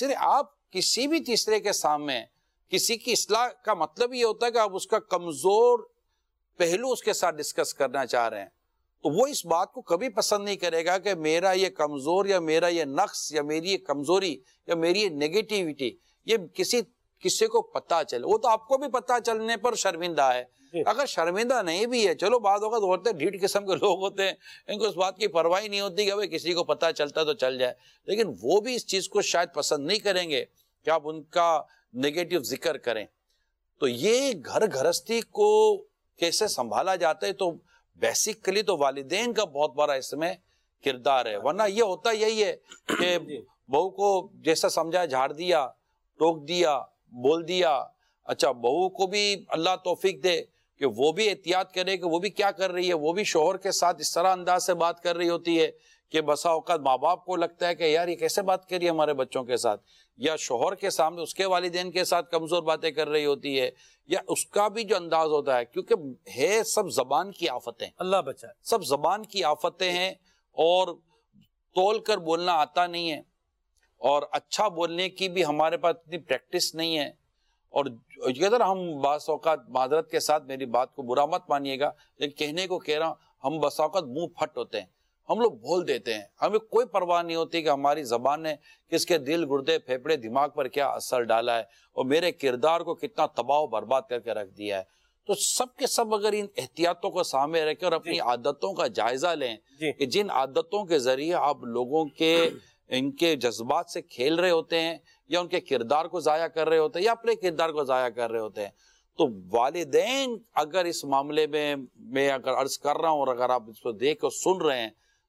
بھی تیسرے کے سامنے کسی کی اصلاح کا مطلب یہ ہوتا ہے کہ آپ اس کا کمزور پہلو اس کے ساتھ ڈسکس کرنا چاہ رہے ہیں, تو وہ اس بات کو کبھی پسند نہیں کرے گا کہ میرا یہ کمزور یا میرا یہ نقص یا میری یہ کمزوری یا میری یہ نیگیٹیوٹی یہ کسی کو پتا چلے. وہ تو آپ کو بھی پتا چلنے پر شرمندہ ہے. اگر شرمندہ نہیں بھی ہے, چلو بعض اوقات ہوتے ڈھیٹ قسم کے لوگ ہوتے ہیں, ان کو اس بات کی پرواہ نہیں ہوتی کہ بھئی کسی کو پتا چلتا تو چل جائے, لیکن وہ بھی اس چیز کو شاید پسند نہیں کریں گے کہ آپ ان کا نیگیٹو ذکر کریں. تو یہ گھر گھرستی کو کیسے سنبھالا جاتا ہے, تو بیسیکلی تو والدین کا بہت بڑا اس میں کردار ہے. ورنہ یہ ہوتا یہی ہے کہ بہو کو جیسا سمجھا جھاڑ دیا, ٹوک دیا, بول دیا. اچھا, بہو کو بھی اللہ توفیق دے کہ وہ بھی احتیاط کرے کہ وہ بھی کیا کر رہی ہے, وہ بھی شوہر کے ساتھ اس طرح انداز سے بات کر رہی ہوتی ہے کہ بسا اوقات ماں باپ کو لگتا ہے کہ یار یہ کیسے بات کر رہی ہے ہمارے بچوں کے ساتھ, یا شوہر کے سامنے اس کے والدین کے ساتھ کمزور باتیں کر رہی ہوتی ہے, یا اس کا بھی جو انداز ہوتا ہے, کیونکہ ہے سب زبان کی آفتیں, اللہ بچائے, سب زبان کی آفتیں ہیں, اور تول کر بولنا آتا نہیں ہے, اور اچھا بولنے کی بھی ہمارے پاس اتنی پریکٹس نہیں ہے. اور اگر ہم بعض اوقات معذرت کے ساتھ میری بات کو برا مت مانیے گا, لیکن کہنے کو کہہ رہا ہوں, ہم بعض اوقات منہ پھٹ ہوتے ہیں, ہم لوگ بول دیتے ہیں, ہمیں کوئی پرواہ نہیں ہوتی کہ ہماری زبان نے کس کے دل, گردے, پھیپڑے, دماغ پر کیا اثر ڈالا ہے, اور میرے کردار کو کتنا تباہ و برباد کر کے رکھ دیا ہے. تو سب کے سب اگر ان احتیاطوں کو سامنے رکھیں اور اپنی عادتوں کا جائزہ لیں کہ جن عادتوں کے ذریعے آپ لوگوں کے ان کے جذبات سے کھیل رہے ہوتے ہیں, یا ان کے کردار کو ضائع کر رہے ہوتے ہیں, یا اپنے کردار کو ضائع کر رہے ہوتے ہیں, تو والدین اگر اس معاملے میں اگر عرض کر رہا ہوں, اور اگر آپ اس کو دیکھ اور سن رہے ہیں,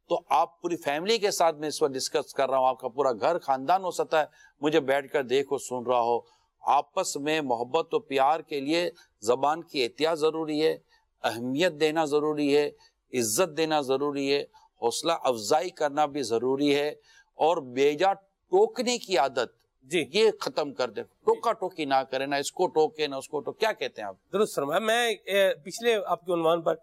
تو آپ پوری فیملی کے ساتھ میں اس وقت ڈسکس کر رہا ہوں، آپ کا پورا گھر خاندان ہو سکتا ہے مجھے بیٹھ کر دیکھو سن رہا ہو، آپس میں محبت و پیار کے لیے زبان کی احتیاط ضروری ہے، اہمیت دینا ضروری ہے، عزت دینا ضروری ہے، حوصلہ افزائی کرنا بھی ضروری ہے، اور بیجا ٹوکنے کی عادت جی یہ ختم کر دے، ٹوکا ٹوکی نہ کرے، نہ اس کو ٹوکے نہ اس کو ٹوکے. کیا کہتے ہیں آپ؟ درست فرمایا. میں پچھلے آپ کے عنوان پر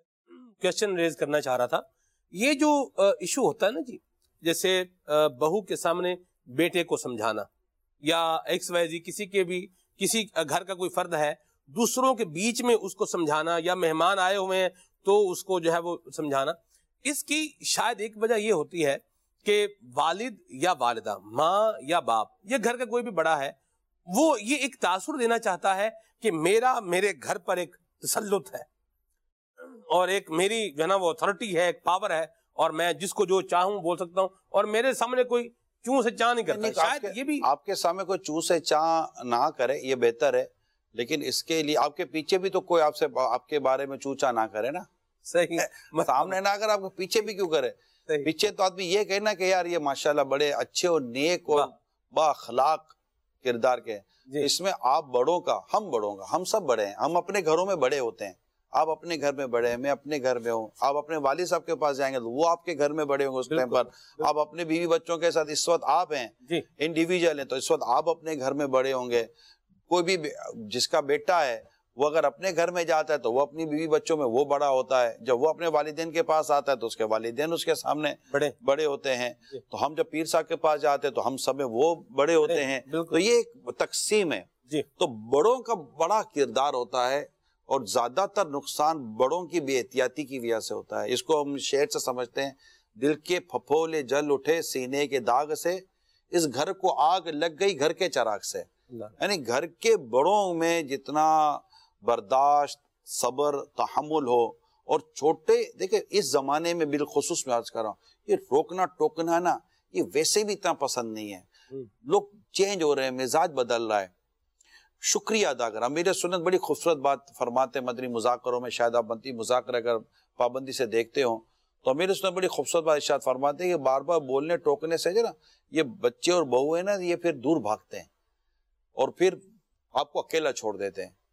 کوشچن ریز کرنا چاہ رہا تھا. یہ جو ایشو ہوتا ہے نا جی، جیسے بہو کے سامنے بیٹے کو سمجھانا، یا ایکس وائی زی کسی گھر کا کوئی فرد ہے، دوسروں کے بیچ میں اس کو سمجھانا، یا مہمان آئے ہوئے ہیں تو اس کو جو ہے وہ سمجھانا، اس کی شاید ایک وجہ یہ ہوتی ہے کہ والد یا والدہ، ماں یا باپ، یا گھر کا کوئی بھی بڑا ہے، وہ یہ ایک تاثر دینا چاہتا ہے کہ میرے گھر پر ایک تسلط ہے، اور ایک میری جو ہے نا وہ اتھارٹی ہے، ایک پاور ہے، اور میں جس کو جو چاہوں بول سکتا ہوں، اور میرے سامنے کوئی چوں سے چاہ نہیں کرتا. شاید یہ بھی آپ کے سامنے کوئی چوں سے چاہ نہ کرے، یہ بہتر ہے، لیکن اس کے لیے آپ کے پیچھے بھی تو کوئی آپ کے بارے میں چوں چاہ نہ کرے نا. صحیح. سامنے نہ اگر آپ کے پیچھے بھی کیوں کرے؟ پیچھے تو آدمی یہ کہنا کہ یار یہ ماشاءاللہ بڑے اچھے اور نیک اور با اخلاق کردار کے ہیں. اس میں آپ بڑوں کا، ہم سب بڑے ہیں، ہم اپنے گھروں میں بڑے ہوتے ہیں. آپ اپنے گھر میں بڑے ہیں، میں اپنے گھر میں ہوں. آپ اپنے والد صاحب کے پاس جائیں گے تو وہ آپ کے گھر میں بڑے ہوں گے اس ٹائم پر. آپ اپنے بیوی بچوں کے ساتھ اس وقت آپ ہیں، انڈیویجول ہیں، تو اس وقت آپ اپنے گھر میں بڑے ہوں گے. کوئی بھی جس کا بیٹا ہے وہ اگر اپنے گھر میں جاتا ہے تو وہ اپنی بیوی بچوں میں وہ بڑا ہوتا ہے. جب وہ اپنے والدین کے پاس آتا ہے تو اس کے والدین اس کے سامنے بڑے ہوتے ہیں. تو ہم جب پیر صاحب کے پاس جاتے ہیں تو ہم سب میں وہ بڑے ہوتے ہیں. تو یہ ایک تقسیم ہے. تو بڑوں کا بڑا کردار ہوتا ہے، اور زیادہ تر نقصان بڑوں کی بے احتیاطی کی وجہ سے ہوتا ہے. اس کو ہم شعر سے سمجھتے ہیں، دل کے پھپھولے جل اٹھے سینے کے داغ سے، اس گھر کو آگ لگ گئی گھر کے چراغ سے. یعنی گھر کے بڑوں میں جتنا برداشت، صبر، تحمل ہو، اور چھوٹے دیکھیں اس زمانے میں بالخصوص میں عرض کر رہا ہوں، یہ روکنا ٹوکنا نا یہ ویسے بھی اتنا پسند نہیں ہے. لوگ چینج ہو رہے ہیں، مزاج بدل رہا ہے. شکریہ ادا کرا. میرے سنت بڑی خوبصورت بات فرماتے ہیں مدنی مذاکروں میں، شاید آپ مدنی مذاکرہ اگر پابندی سے دیکھتے ہوں تو میرے سنت بڑی خوبصورت بات ارشاد فرماتے ہیں کہ بار بار بولنے ٹوکنے سے جو نا یہ بچے اور بہو ہیں نا، یہ پھر دور بھاگتے ہیں اور پھر آپ کو اکیلا چھوڑ دیتے ہیں.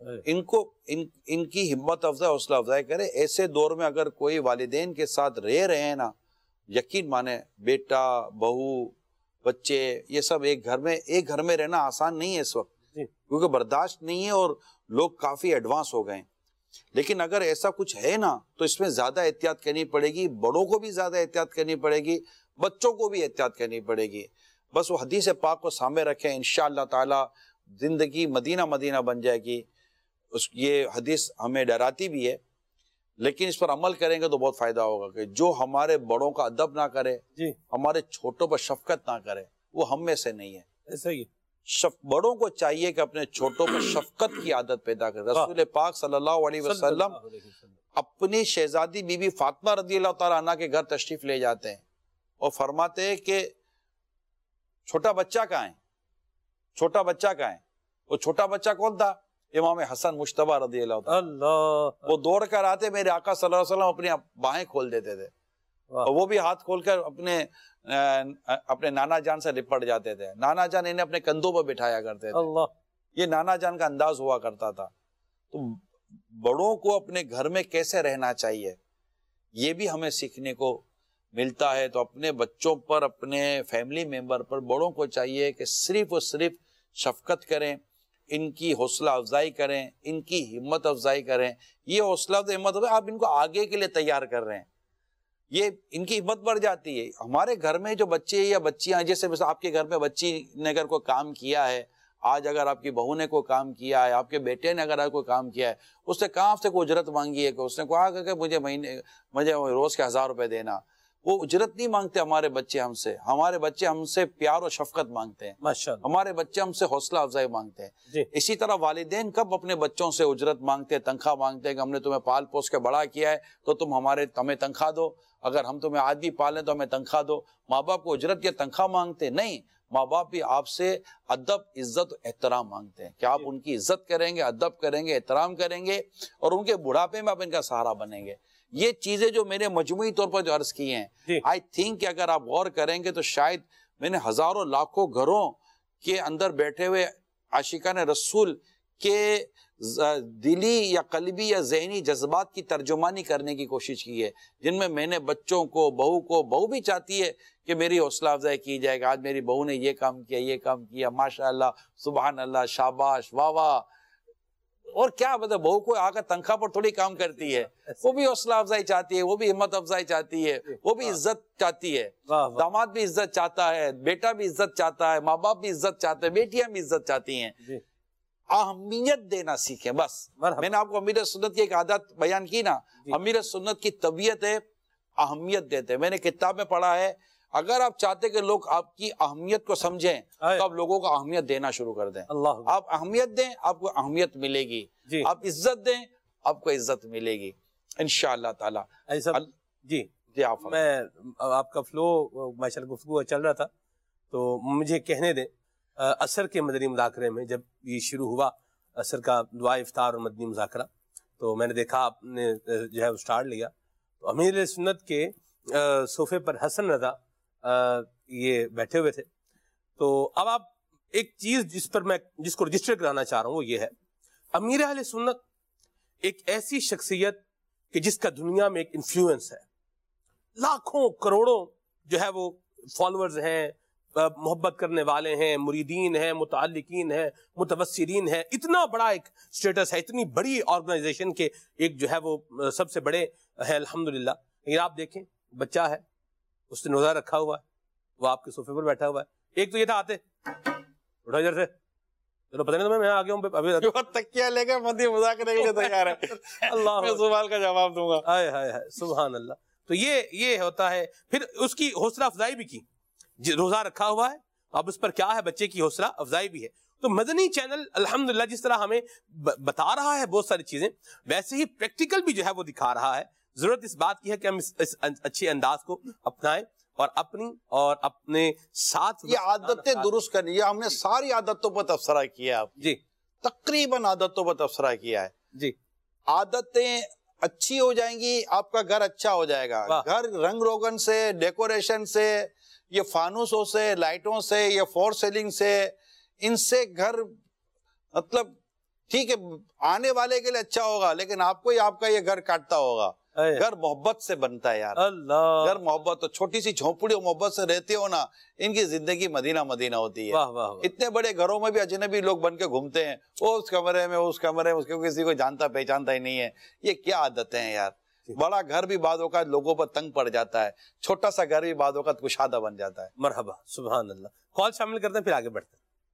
ان کی ہمت افزائی، حوصلہ افزائی کرے. ایسے دور میں اگر کوئی والدین کے ساتھ رہ رہے ہیں نا، یقین مانے بیٹا، بہو، بچے، یہ سب ایک گھر میں رہنا آسان نہیں ہے اس وقت، کیونکہ برداشت نہیں ہے اور لوگ کافی ایڈوانس ہو گئے ہیں. لیکن اگر ایسا کچھ ہے نا تو اس میں زیادہ احتیاط کرنی پڑے گی. بڑوں کو بھی زیادہ احتیاط کرنی پڑے گی، بچوں کو بھی احتیاط کرنی پڑے گی. بس وہ حدیث پاک کو سامنے رکھیں، انشاءاللہ تعالی زندگی مدینہ مدینہ بن جائے گی. یہ حدیث ہمیں ڈراتی بھی ہے، لیکن اس پر عمل کریں گے تو بہت فائدہ ہوگا. کہ جو ہمارے بڑوں کا ادب نہ کرے، ہمارے چھوٹوں پر شفقت نہ کرے، وہ ہم میں سے نہیں ہے. ایسا ہی بڑوں کو چاہیے کہ اپنے چھوٹوں پر شفقت کی عادت پیدا کرے. رسول پاک صلی اللہ علیہ وسلم اپنی شہزادی بی بی فاطمہ رضی اللہ تعالیٰ عنہ کے گھر تشریف لے جاتے ہیں اور فرماتے ہیں کہ چھوٹا بچہ کہاں ہے؟ چھوٹا بچہ کہاں ہے؟ وہ چھوٹا بچہ کون تھا؟ امام حسن مجتبیٰ رضی اللہ تعالیٰ. وہ دوڑ کر آتے، میرے آقا صلی اللہ علیہ وسلم اپنی باہیں کھول دیتے تھے اور وہ بھی ہاتھ کھول کر اپنے نانا جان سے لپٹ جاتے تھے. نانا جان انہیں اپنے کندھوں پر بٹھایا کرتے تھے. یہ نانا جان کا انداز ہوا کرتا تھا. تو بڑوں کو اپنے گھر میں کیسے رہنا چاہیے یہ بھی ہمیں سیکھنے کو ملتا ہے. تو اپنے بچوں پر، اپنے فیملی ممبر پر بڑوں کو چاہیے کہ صرف اور صرف شفقت کریں، ان کی حوصلہ افزائی کریں، ان کی ہمت افزائی کریں. یہ حوصلہ ہمت افزائی آپ ان کو آگے کے لیے تیار کر رہے ہیں، یہ ان کی ہمت بڑھ جاتی ہے. ہمارے گھر میں جو بچے یا بچیاں، جیسے آپ کے گھر میں بچی نے اگر کوئی کام کیا ہے، آج اگر آپ کی بہو نے کوئی کام کیا ہے، آپ کے بیٹے نے اگر کوئی کام کیا ہے، اس نے کہاں آپ سے کوئی اجرت مانگی ہے کہ اس نے کہا کہ مجھے روز کے 1000 روپے دینا. وہ اجرت نہیں مانگتے ہمارے بچے ہم سے. ہمارے بچے ہم سے پیار اور شفقت مانگتے ہیں. ماشاءاللہ. ہمارے بچے ہم سے حوصلہ افزائی مانگتے ہیں. اسی طرح والدین کب اپنے بچوں سے اجرت مانگتے ہیں، تنخواہ مانگتے ہیں کہ ہم نے تمہیں پال پوس کے بڑا کیا ہے تو تم ہمیں تنخواہ دو، اگر ہم تمہیں آج بھی پالیں تو ہمیں تنخواہ دو. ماں باپ کو اجرت یا تنخواہ مانگتے نہیں، ماں باپ بھی آپ سے ادب، عزت، احترام مانگتے ہیں کہ آپ ان کی عزت کریں گے، ادب کریں گے، احترام کریں گے اور ان کے بڑھاپے میں آپ ان کا سہارا بنیں گے. یہ چیزیں جو میں نے مجموعی طور پر جو عرض کی ہیں، آئی تھنک کہ اگر آپ غور کریں گے تو شاید میں نے ہزاروں لاکھوں گھروں کے اندر بیٹھے ہوئے عاشقان رسول کے دلی یا قلبی یا ذہنی جذبات کی ترجمانی کرنے کی کوشش کی ہے، جن میں نے بچوں کو، بہو بھی چاہتی ہے کہ میری حوصلہ افزائی کی جائے گا، آج میری بہو نے یہ کام کیا، یہ کام کیا، ماشاءاللہ، سبحان اللہ، شاباش، واہ واہ. اور کیا مطلب بہو کو آ کر تنخواہ پر تھوڑی کام کرتی ہے، وہ بھی حوصلہ افزائی چاہتی ہے، وہ بھی ہمت افزائی چاہتی ہے، وہ بھی عزت چاہتی ہے، داماد بھی عزت چاہتا ہے، بیٹا بھی عزت چاہتا ہے، ماں باپ بھی عزت چاہتے ہیں، بیٹیاں بھی عزت چاہتی ہیں. اہمیت دینا سیکھیں. بس میں نے آپ کو امیر سنت کی ایک عادت بیان کی نا، امیر سنت کی طبیعت ہے اہمیت دیتے. میں نے کتاب میں پڑھا ہے اگر آپ چاہتے کہ لوگ آپ کی اہمیت کو سمجھیں تو آپ لوگوں کو اہمیت دینا شروع کر دیں. آپ اہمیت دیں، آپ کو اہمیت ملے گی. آپ عزت دیں، آپ کو عزت ملے گی انشاءاللہ تعالی. جی میں آپ کا فلو ماشاءاللہ گفتگو چل رہا تھا تو مجھے کہنے دیں، عصر کے مدنی مذاکرے میں جب یہ شروع ہوا، عصر کا دعا افطار اور مدنی مذاکرہ، تو میں نے دیکھا آپ نے جو ہے وہ سٹارٹ لیا، تو امیر سنت کے صوفے پر حسن رضا یہ بیٹھے ہوئے تھے. تو اب آپ ایک چیز جس کو رجسٹر کرانا چاہ رہا ہوں وہ یہ ہے، امیر اہل سنت ایک ایسی شخصیت کہ جس کا دنیا میں ایک انفلوئنس ہے، لاکھوں کروڑوں جو ہے وہ فالوورز ہیں، محبت کرنے والے ہیں، مریدین ہیں، متعلقین ہیں، متوسرین ہیں، اتنا بڑا ایک سٹیٹس ہے، اتنی بڑی آرگنائزیشن کے ایک جو ہے وہ سب سے بڑے ہیں الحمدللہ. لیکن آپ دیکھیں بچہ ہے، اس نے روزہ رکھا ہوا ہے، وہ آپ کے صوفے پر بیٹھا ہوا ہے. ایک تو یہ تھا آتے اٹھا ادھر سے، چلو پتہ نہیں تو میں آ گیا ہوں، ابھی تکیہ لے کے مدنی مذاکرے کے لیے تیار ہے. اللہ میں سوال کا جواب دوں گا. ہائے ہائے ہائے سبحان اللہ. تو یہ ہوتا ہے. پھر اس کی حوصلہ افزائی بھی کی، روزہ رکھا ہوا ہے، اب اس پر کیا ہے، بچے کی حوصلہ افزائی بھی ہے. تو مدنی چینل الحمدللہ جس طرح ہمیں بتا رہا ہے بہت ساری چیزیں، ویسے ہی پریکٹیکل بھی جو ہے وہ دکھا رہا ہے. ضرورت اس بات کی ہے کہ ہم اس اچھے انداز کو اپنائیں اور اپنی اور اپنے ساتھ یہ عادتیں درست کرنی. یہ ہم نے ساری عادتوں پر تبصرہ کیا. جی تقریباً عادتوں پر تبصرہ کیا ہے. جی عادتیں اچھی ہو جائیں گی، آپ کا گھر اچھا ہو جائے گا. گھر رنگ روگن سے، ڈیکوریشن سے، یہ فانوسوں سے، لائٹوں سے، یہ فور سیلنگ سے، ان سے گھر مطلب ٹھیک ہے آنے والے کے لیے اچھا ہوگا، لیکن آپ کو ہی آپ کا یہ گھر کاٹتا ہوگا. گھر محبت سے بنتا ہے یار. اللہ گھر محبت، تو چھوٹی سی جھونپڑی اور محبت سے رہتے ہو نا، ان کی زندگی مدینہ مدینہ ہوتی ہے. اتنے بڑے گھروں میں بھی اجنبی لوگ بن کے گھومتے ہیں، وہ اس کمرے میں اس کمرے میں، اس کو کسی کو جانتا پہچانتا ہی نہیں ہے. یہ کیا عادتیں ہیں یار. بڑا گھر بھی بعض اوقات لوگوں پر تنگ پڑ جاتا ہے، چھوٹا سا گھر بھی بعض اوقات کشادہ بن جاتا ہے. مرحبا سبحان اللہ. کال شامل کرتے ہیں پھر آگے بڑھتے ہیں.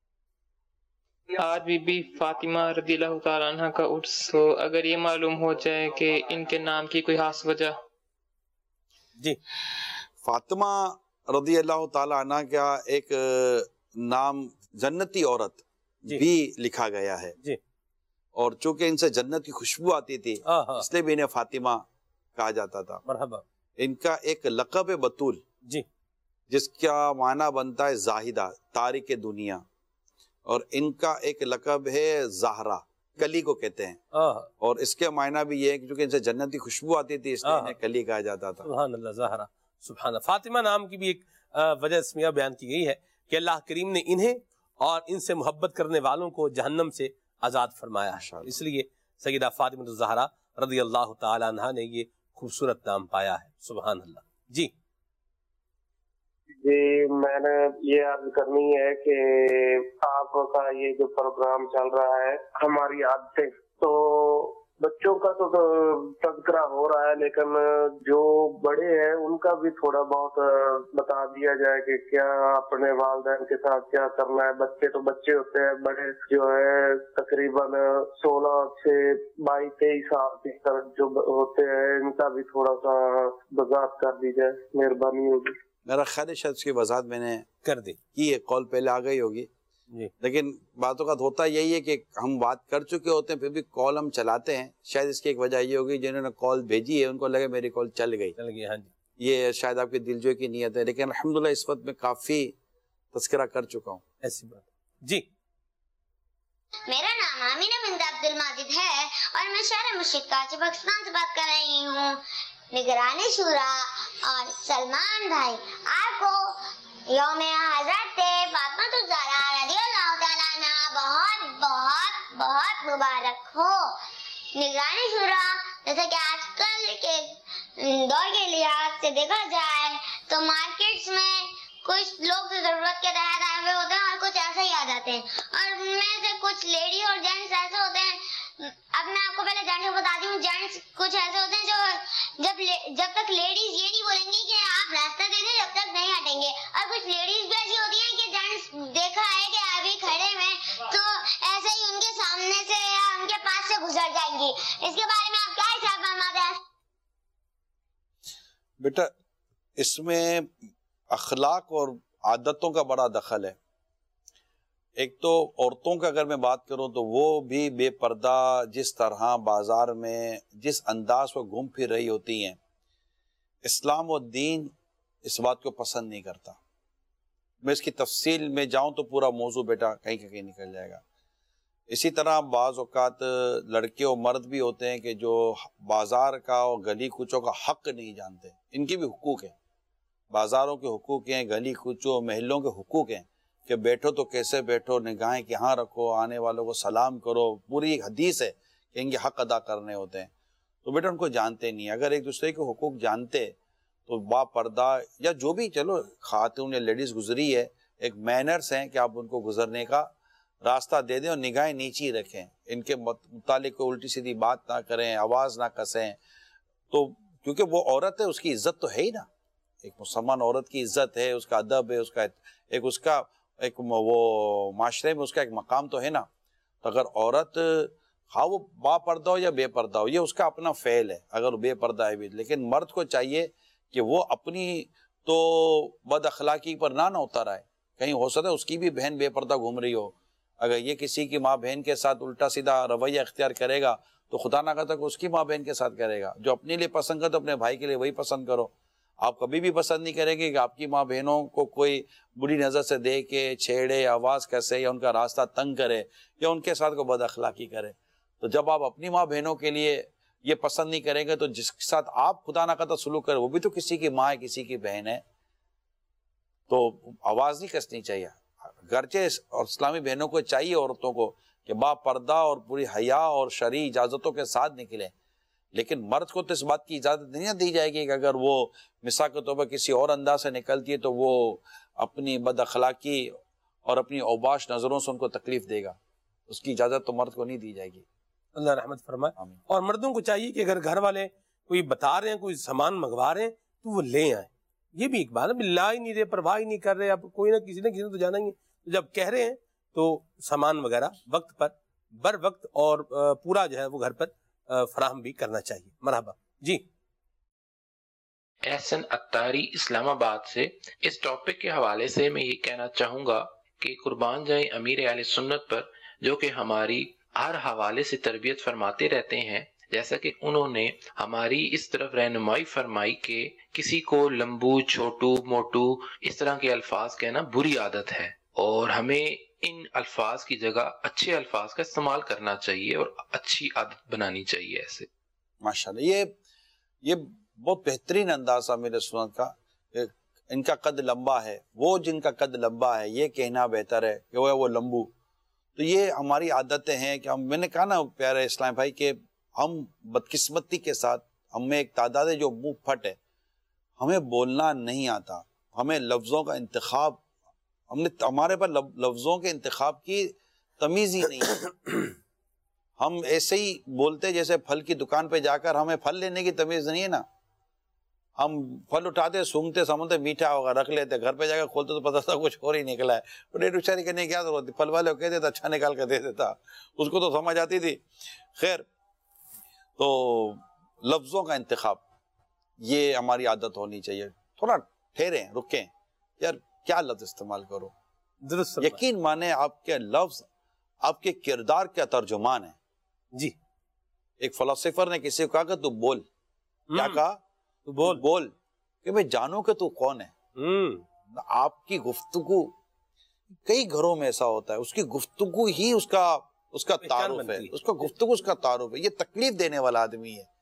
آج بی بی فاطمہ رضی اللہ تعالیٰ عنہ کا عرس ہو، اگر یہ معلوم ہو جائے کہ ان کے نام کی کوئی خاص وجہ. جی فاطمہ رضی اللہ تعالیٰ عنہ کا ایک نام جنتی عورت بھی لکھا گیا ہے. جی اور چونکہ ان سے جنت کی خوشبو آتی تھی اس لیے بھی انہیں فاطمہ کہا جاتا تھا. مرحبا. ان کا ایک لقب ہے بطول، جی جس کا معنی بنتا ہے زاہدہ، تارک دنیا. اور ان کا ایک لقب ہے زہرا، کلی کو کہتے ہیں. اور اس کے معنی بھی یہ ہے کہ چونکہ ان سے جنت کی خوشبو آتی تھی اس لیے انہیں کلی کہا جاتا تھا. سبحان اللہ. زہرا سبحان اللہ. فاطمہ نام کی بھی ایک وجہ اسمیہ بیان کی گئی ہے کہ اللہ کریم نے انہیں اور ان سے محبت کرنے والوں کو جہنم سے آزاد فرمایا ہے، اس لیے سیدہ فاطمہ الزہرا رضی اللہ تعالی عنہ نے یہ خوبصورت نام پایا ہے. سبحان اللہ. جی جی میں نے یہ عرض کرنی ہے کہ آپ کا یہ جو پروگرام چل رہا ہے ہماری عادتیں، تو بچوں کا تو تذکرہ ہو رہا ہے، لیکن جو بڑے ہیں ان کا بھی تھوڑا بہت بتا دیا جائے کہ کیا اپنے والدین کے ساتھ کیا کرنا ہے. بچے تو بچے ہوتے ہیں، بڑے جو ہے تقریباً 16 سے 22-23 سال تک جو ہوتے ہیں ان کا بھی تھوڑا سا وضاحت کر دی جائے، مہربانی ہوگی. میرا خیال ہے شاید اس کی وضاحت میں نے کر دی کی ہے، کال پہلے آ گئی ہوگی. لیکن باتوں کا ہوتا یہی ہے کہ ہم بات کر چکے ہوتے ہیں پھر بھی کال ہم چلاتے ہیں. شاید اس کی ایک وجہ یہ ہوگی جنہوں نے کال بھیجی ہے ان کو لگے میری کال چل گئی. ہاں جی. یہ شاید آپ کی دلجوئی کی نیت ہے، لیکن الحمدللہ اس وقت میں کافی تذکرہ کر چکا ہوں. ایسی بات. جی میرا نام آمینہ بنت عبد الماجد ہے اور میں شہر مشرق کراچی پاکستان سے بات کر رہی ہوں. نگران شورا اور سلمان بھائی، آپ کو یوم حضرت فاطمہ الزہرا رضی اللہ تعالیٰ عنہ بہت بہت بہت مبارک ہو۔ نگران شورا جیسا کہ آج کل کے دور کے لحاظ سے دیکھا جائے تو مارکیٹس میں کچھ لوگ تو ضرورت کے تحت آئے ہوئے ہوتے ہیں اور کچھ ایسے ہی آ جاتے ہیں، اور ان میں سے کچھ لیڈی اور جینٹس ایسے ہوتے ہیں، اب میں آپ کو پہلے جینٹس کو بتاتی ہوں، جینٹس کچھ ایسے ہوتے ہیں جو جب تک لیڈیز یہ نہیں بولیں گی کہ آپ راستہ دے دیں جب تک نہیں ہٹیں گے، اور کچھ لیڈیز بھی ایسی ہوتی ہیں کہ جینٹس دیکھا ہے کہ ابھی کھڑے ہیں تو ایسے ہی ان کے سامنے سے یا ان کے پاس سے گزر جائیں گی۔ اس کے بارے میں آپ کیا حساب فرماتے ہیں؟ بیٹا اس میں اخلاق اور عادتوں کا بڑا دخل ہے۔ ایک تو عورتوں کا اگر میں بات کروں تو وہ بھی بے پردہ جس طرح بازار میں جس انداز پر گھوم پھر رہی ہوتی ہیں، اسلام و دین اس بات کو پسند نہیں کرتا۔ میں اس کی تفصیل میں جاؤں تو پورا موضوع بیٹا کہیں کہیں نکل جائے گا۔ اسی طرح بعض اوقات لڑکے اور مرد بھی ہوتے ہیں کہ جو بازار کا اور گلی کوچوں کا حق نہیں جانتے، ان کے بھی حقوق ہیں، بازاروں کے حقوق ہیں، گلی کوچوں محلوں کے حقوق ہیں کہ بیٹھو تو کیسے بیٹھو، نگاہیں کہاں رکھو، آنے والوں کو سلام کرو، پوری ایک حدیث ہے کہ ان کے حق ادا کرنے ہوتے ہیں۔ تو بیٹا ان کو جانتے نہیں، اگر ایک دوسرے کے حقوق جانتے تو با پردہ یا جو بھی چلو خاتون یا لیڈیز گزری ہے، ایک مینرز ہیں کہ آپ ان کو گزرنے کا راستہ دے دیں اور نگاہیں نیچی رکھیں، ان کے متعلق کوئی الٹی سیدھی بات نہ کریں، آواز نہ کسیں، تو کیونکہ وہ عورت ہے اس کی عزت تو ہے ہی نا، ایک مسلمان عورت کی عزت ہے، اس کا ادب ہے، ایک وہ معاشرے میں اس کا ایک مقام تو ہے نا۔ تو اگر عورت خواہ وہ با پردہ ہو یا بے پردہ ہو، یہ اس کا اپنا فعل ہے اگر وہ بے پردہ ہے بھی، لیکن مرد کو چاہیے کہ وہ اپنی تو بد اخلاقی پر نہ اتر آئے، کہیں ہو سکتا ہے اس کی بھی بہن بے پردہ گھوم رہی ہو، اگر یہ کسی کی ماں بہن کے ساتھ الٹا سیدھا رویہ اختیار کرے گا تو خدا نہ کرتا کہ اس کی ماں بہن کے ساتھ کرے گا۔ جو اپنے لیے پسند کرے تو اپنے بھائی کے لیے وہی پسند کرو۔ آپ کبھی بھی پسند نہیں کریں گے کہ آپ کی ماں بہنوں کو کوئی بری نظر سے دیکھ کے چھیڑے، آواز کسے یا ان کا راستہ تنگ کرے یا ان کے ساتھ کوئی بد اخلاقی کرے۔ تو جب آپ اپنی ماں بہنوں کے لیے یہ پسند نہیں کریں گے تو جس کے ساتھ آپ خدا نہ کرتا سلوک کرے وہ بھی تو کسی کی ماں ہے، کسی کی بہن ہے، تو آواز نہیں کسنی چاہیے۔ گرچہ اور اسلامی بہنوں کو چاہیے عورتوں کو کہ با پردہ اور پوری حیا اور شرعی اجازتوں کے ساتھ نکلیں، لیکن مرد کو تو اس بات کی اجازت نہیں دی جائے گی کہ اگر وہ مثال کے طور پر کسی اور انداز سے نکلتی ہے تو وہ اپنی بد اخلاقی اور اپنی اوباش نظروں سے ان کو تکلیف دے گا، اس کی اجازت تو مرد کو نہیں دی جائے گی۔ اللہ رحمت فرمائے۔ اور مردوں کو چاہیے کہ اگر گھر والے کوئی بتا رہے ہیں، کوئی سامان منگوا رہے ہیں تو وہ لے آئیں۔ یہ بھی ایک بات ہے، لا ہی نہیں رہے، پرواہ ہی نہیں کر رہے، اب کوئی نہ کسی نے تو جانا ہی ہے، جب کہہ رہے ہیں تو سامان وغیرہ وقت پر بر وقت اور پورا جو ہے وہ گھر پر فراہم بھی کرنا چاہیے۔ مرحبا جی۔ احسن اتاری اسلام آباد سے اس ٹاپک کے حوالے سے میں یہ کہنا چاہوں گا کہ قربان جائیں امیر اہل سنت پر، جو کہ ہماری ہر حوالے سے تربیت فرماتے رہتے ہیں، جیسا کہ انہوں نے ہماری اس طرف رہنمائی فرمائی کہ کسی کو لمبو، چھوٹو، موٹو اس طرح کے الفاظ کہنا بری عادت ہے، اور ہمیں ان الفاظ کی جگہ اچھے الفاظ کا استعمال کرنا چاہیے اور اچھی عادت بنانی چاہیے۔ ایسے ماشاءاللہ یہ بہت بہترین انداز ہے میرے سنت کا۔ ان کا قد لمبا ہے، وہ جن کا قد لمبا ہے یہ کہنا بہتر ہے کہ وہ لمبو۔ تو یہ ہماری عادتیں ہیں کہ میں نے کہا نا پیارے اسلام بھائی کہ ہم بدقسمتی کے ساتھ ہم میں ایک تعداد ہے جو منہ پھٹ ہے، ہمیں بولنا نہیں آتا، ہمیں لفظوں کا انتخاب، ہمارے پر لفظوں کے انتخاب کی تمیز ہی نہیں ہے۔ ہم ایسے ہی بولتے جیسے پھل کی دکان پہ جا کر ہمیں پھل لینے کی تمیز نہیں ہے نا، ہم پھل اٹھاتے سونگتے سمجھتے میٹھا ہوگا رکھ لیتے، گھر پہ جا کر کھولتے تو پتہ تھا کچھ اور ہی نکلا ہے، ریٹ اچھاری کرنے کی کیا ضرورت تھی، پھل والے کو کہہ دیتا اچھا نکال کر دے دیتا، اس کو تو سمجھ آتی تھی۔ خیر، تو لفظوں کا انتخاب یہ ہماری عادت ہونی چاہیے۔ تھوڑا ٹھہریں، رکیں، یار کیا لفظ استعمال کرو، یقین مانیں آپ کے لفظ آپ کے کردار کا ترجمان ہے۔ جی، ایک فلسفر نے کسی کو کہا کہ تو بول، کیا کہا؟ تو بول کہ میں جانوں کہ تو کون ہے۔ آپ کی گفتگو، کئی گھروں میں ایسا ہوتا ہے، اس کی گفتگو ہی اس کا تعارف ہے، اس کا گفتگو اس کا تعارف ہے۔ یہ تکلیف دینے والا آدمی ہے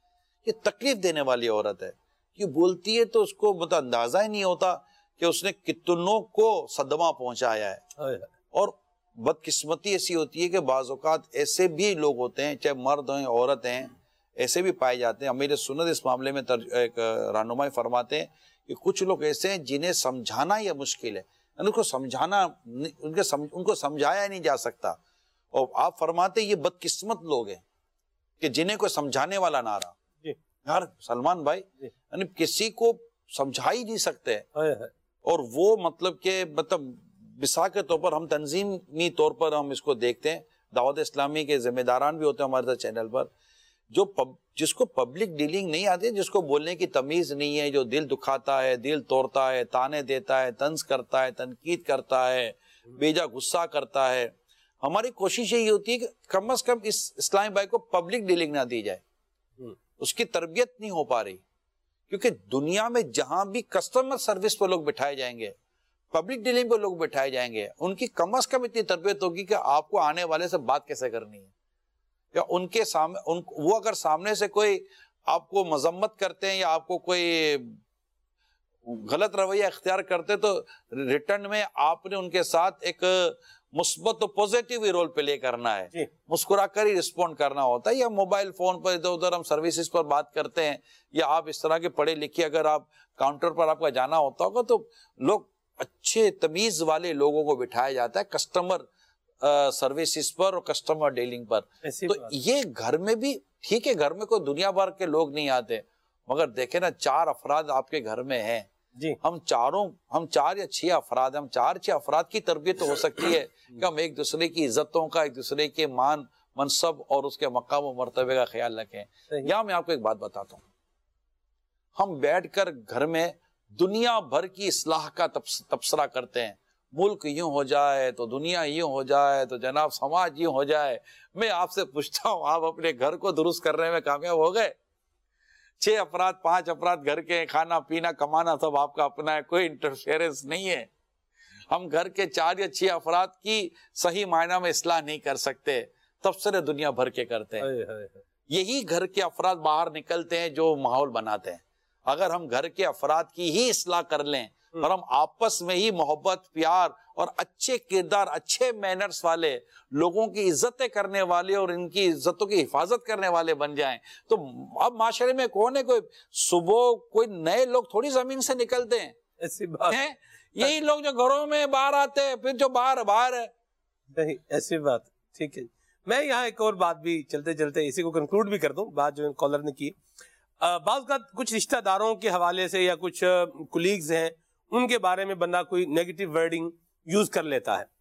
یہ تکلیف دینے والی عورت ہے. یہ بولتی ہے تو اس کو مطلب اندازہ ہی نہیں ہوتا کہ اس نے کتنوں کو صدمہ پہنچایا ہے. اور بدقسمتی ایسی ہوتی ہے کہ بعض اوقات ایسے بھی لوگ ہوتے ہیں, چاہے مرد ہیں عورت ہیں, ایسے بھی پائے جاتے ہیں. امیر سنت اس معاملے میں ایک رہنمائی فرماتے ہیں کہ کچھ لوگ ایسے ہیں جنہیں سمجھانا یہ مشکل ہے, ان کو سمجھانا, ان کو سمجھایا ہی نہیں جا سکتا. اور آپ فرماتے ہیں یہ بدقسمت لوگ ہیں کہ جنہیں کوئی سمجھانے والا نہ رہا. یار سلمان بھائی, یعنی کسی کو سمجھا ہی نہیں سکتے. اور وہ مطلب مثال کے طور پر ہم تنظیمی طور پر ہم اس کو دیکھتے ہیں, دعوت اسلامی کے ذمہ داران بھی ہوتے ہیں ہمارے چینل پر, جس کو پبلک ڈیلنگ نہیں آتی, جس کو بولنے کی تمیز نہیں ہے, جو دل دکھاتا ہے, دل توڑتا ہے, تانے دیتا ہے, طنز کرتا ہے, تنقید کرتا ہے, بیجا غصہ کرتا ہے. ہماری کوشش یہی ہوتی ہے کہ کم از کم اس اسلامی بھائی کو پبلک ڈیلنگ نہ دی جائے. اس کی تربیت نہیں ہو پا رہی, کیونکہ دنیا میں جہاں بھی کسٹمر سروس پہ لوگ بٹھائے جائیں گے, پبلک ڈیلنگ پہ لوگ بٹھائے جائیں گے, ان کی کم از کم اتنی تربیت ہوگی کہ آپ کو آنے والے سے بات کیسے کرنی ہے, یا ان کے سامنے وہ اگر سامنے سے کوئی آپ کو مذمت کرتے ہیں یا آپ کو کوئی غلط رویہ اختیار کرتے تو ریٹرن میں آپ نے ان کے ساتھ ایک مثبت و پوزیٹیو رول پلے کرنا ہے, مسکرا کر ہی رسپونڈ کرنا ہوتا ہے. یا موبائل فون پر ادھر ادھر ہم سروسز پر بات کرتے ہیں, یا آپ اس طرح کے پڑھے لکھے اگر آپ کاؤنٹر پر آپ کا جانا ہوتا ہوگا تو لوگ اچھے تمیز والے لوگوں کو بٹھایا جاتا ہے کسٹمر سروسز پر اور کسٹمر ڈیلنگ پر. تو یہ گھر میں بھی ٹھیک ہے, گھر میں کوئی دنیا بھر کے لوگ نہیں آتے, مگر دیکھیں نا 4 افراد آپ کے گھر میں ہیں, ہم 4 یا 6 افراد, ہم 4-6 افراد کی تربیت ہو سکتی ہے کہ ہم ایک دوسرے کی عزتوں کا, ایک دوسرے کے مان منصب اور اس کے مقام و مرتبے کا خیال رکھیں. یہاں میں آپ کو ایک بات بتاتا ہوں, ہم بیٹھ کر گھر میں دنیا بھر کی اصلاح کا تبصرہ کرتے ہیں, ملک یوں ہو جائے تو دنیا یوں ہو جائے تو جناب سماج یوں ہو جائے. میں آپ سے پوچھتا ہوں, آپ اپنے گھر کو درست کرنے میں کامیاب ہو گئے؟ 6 افراد 5 افراد گھر کے, کھانا پینا کمانا سب آپ کا اپنا ہے, کوئی انٹرفیئرنس نہیں ہے. ہم گھر کے 4 یا 6 افراد کی صحیح معنی میں اصلاح نہیں کر سکتے, تبصرے دنیا بھر کے کرتے ہیں. یہی گھر کے افراد باہر نکلتے ہیں جو ماحول بناتے ہیں. اگر ہم گھر کے افراد کی ہی اصلاح کر لیں اور ہم آپس میں ہی محبت, پیار اور اچھے کردار, اچھے مینرز والے لوگوں کی عزتیں کرنے والے اور ان کی عزتوں کی حفاظت کرنے والے بن جائیں, تو اب معاشرے میں کون ہے, کوئی صبح کوئی نئے لوگ تھوڑی زمین سے نکلتے ہیں. ایسی بات ہے, یہی لوگ جو گھروں میں باہر آتے ہیں, پھر جو باہر ہے. نہیں ایسی بات, ٹھیک ہے. میں یہاں ایک اور بات بھی چلتے چلتے اسی کو کنکلوڈ بھی کر دوں, بات جو کالر نے کی. بعض کا کچھ رشتہ داروں کے حوالے سے یا کچھ کولیگز ہیں ان کے بارے میں بندہ کوئی نیگیٹو ورڈنگ یوز کر لیتا ہے,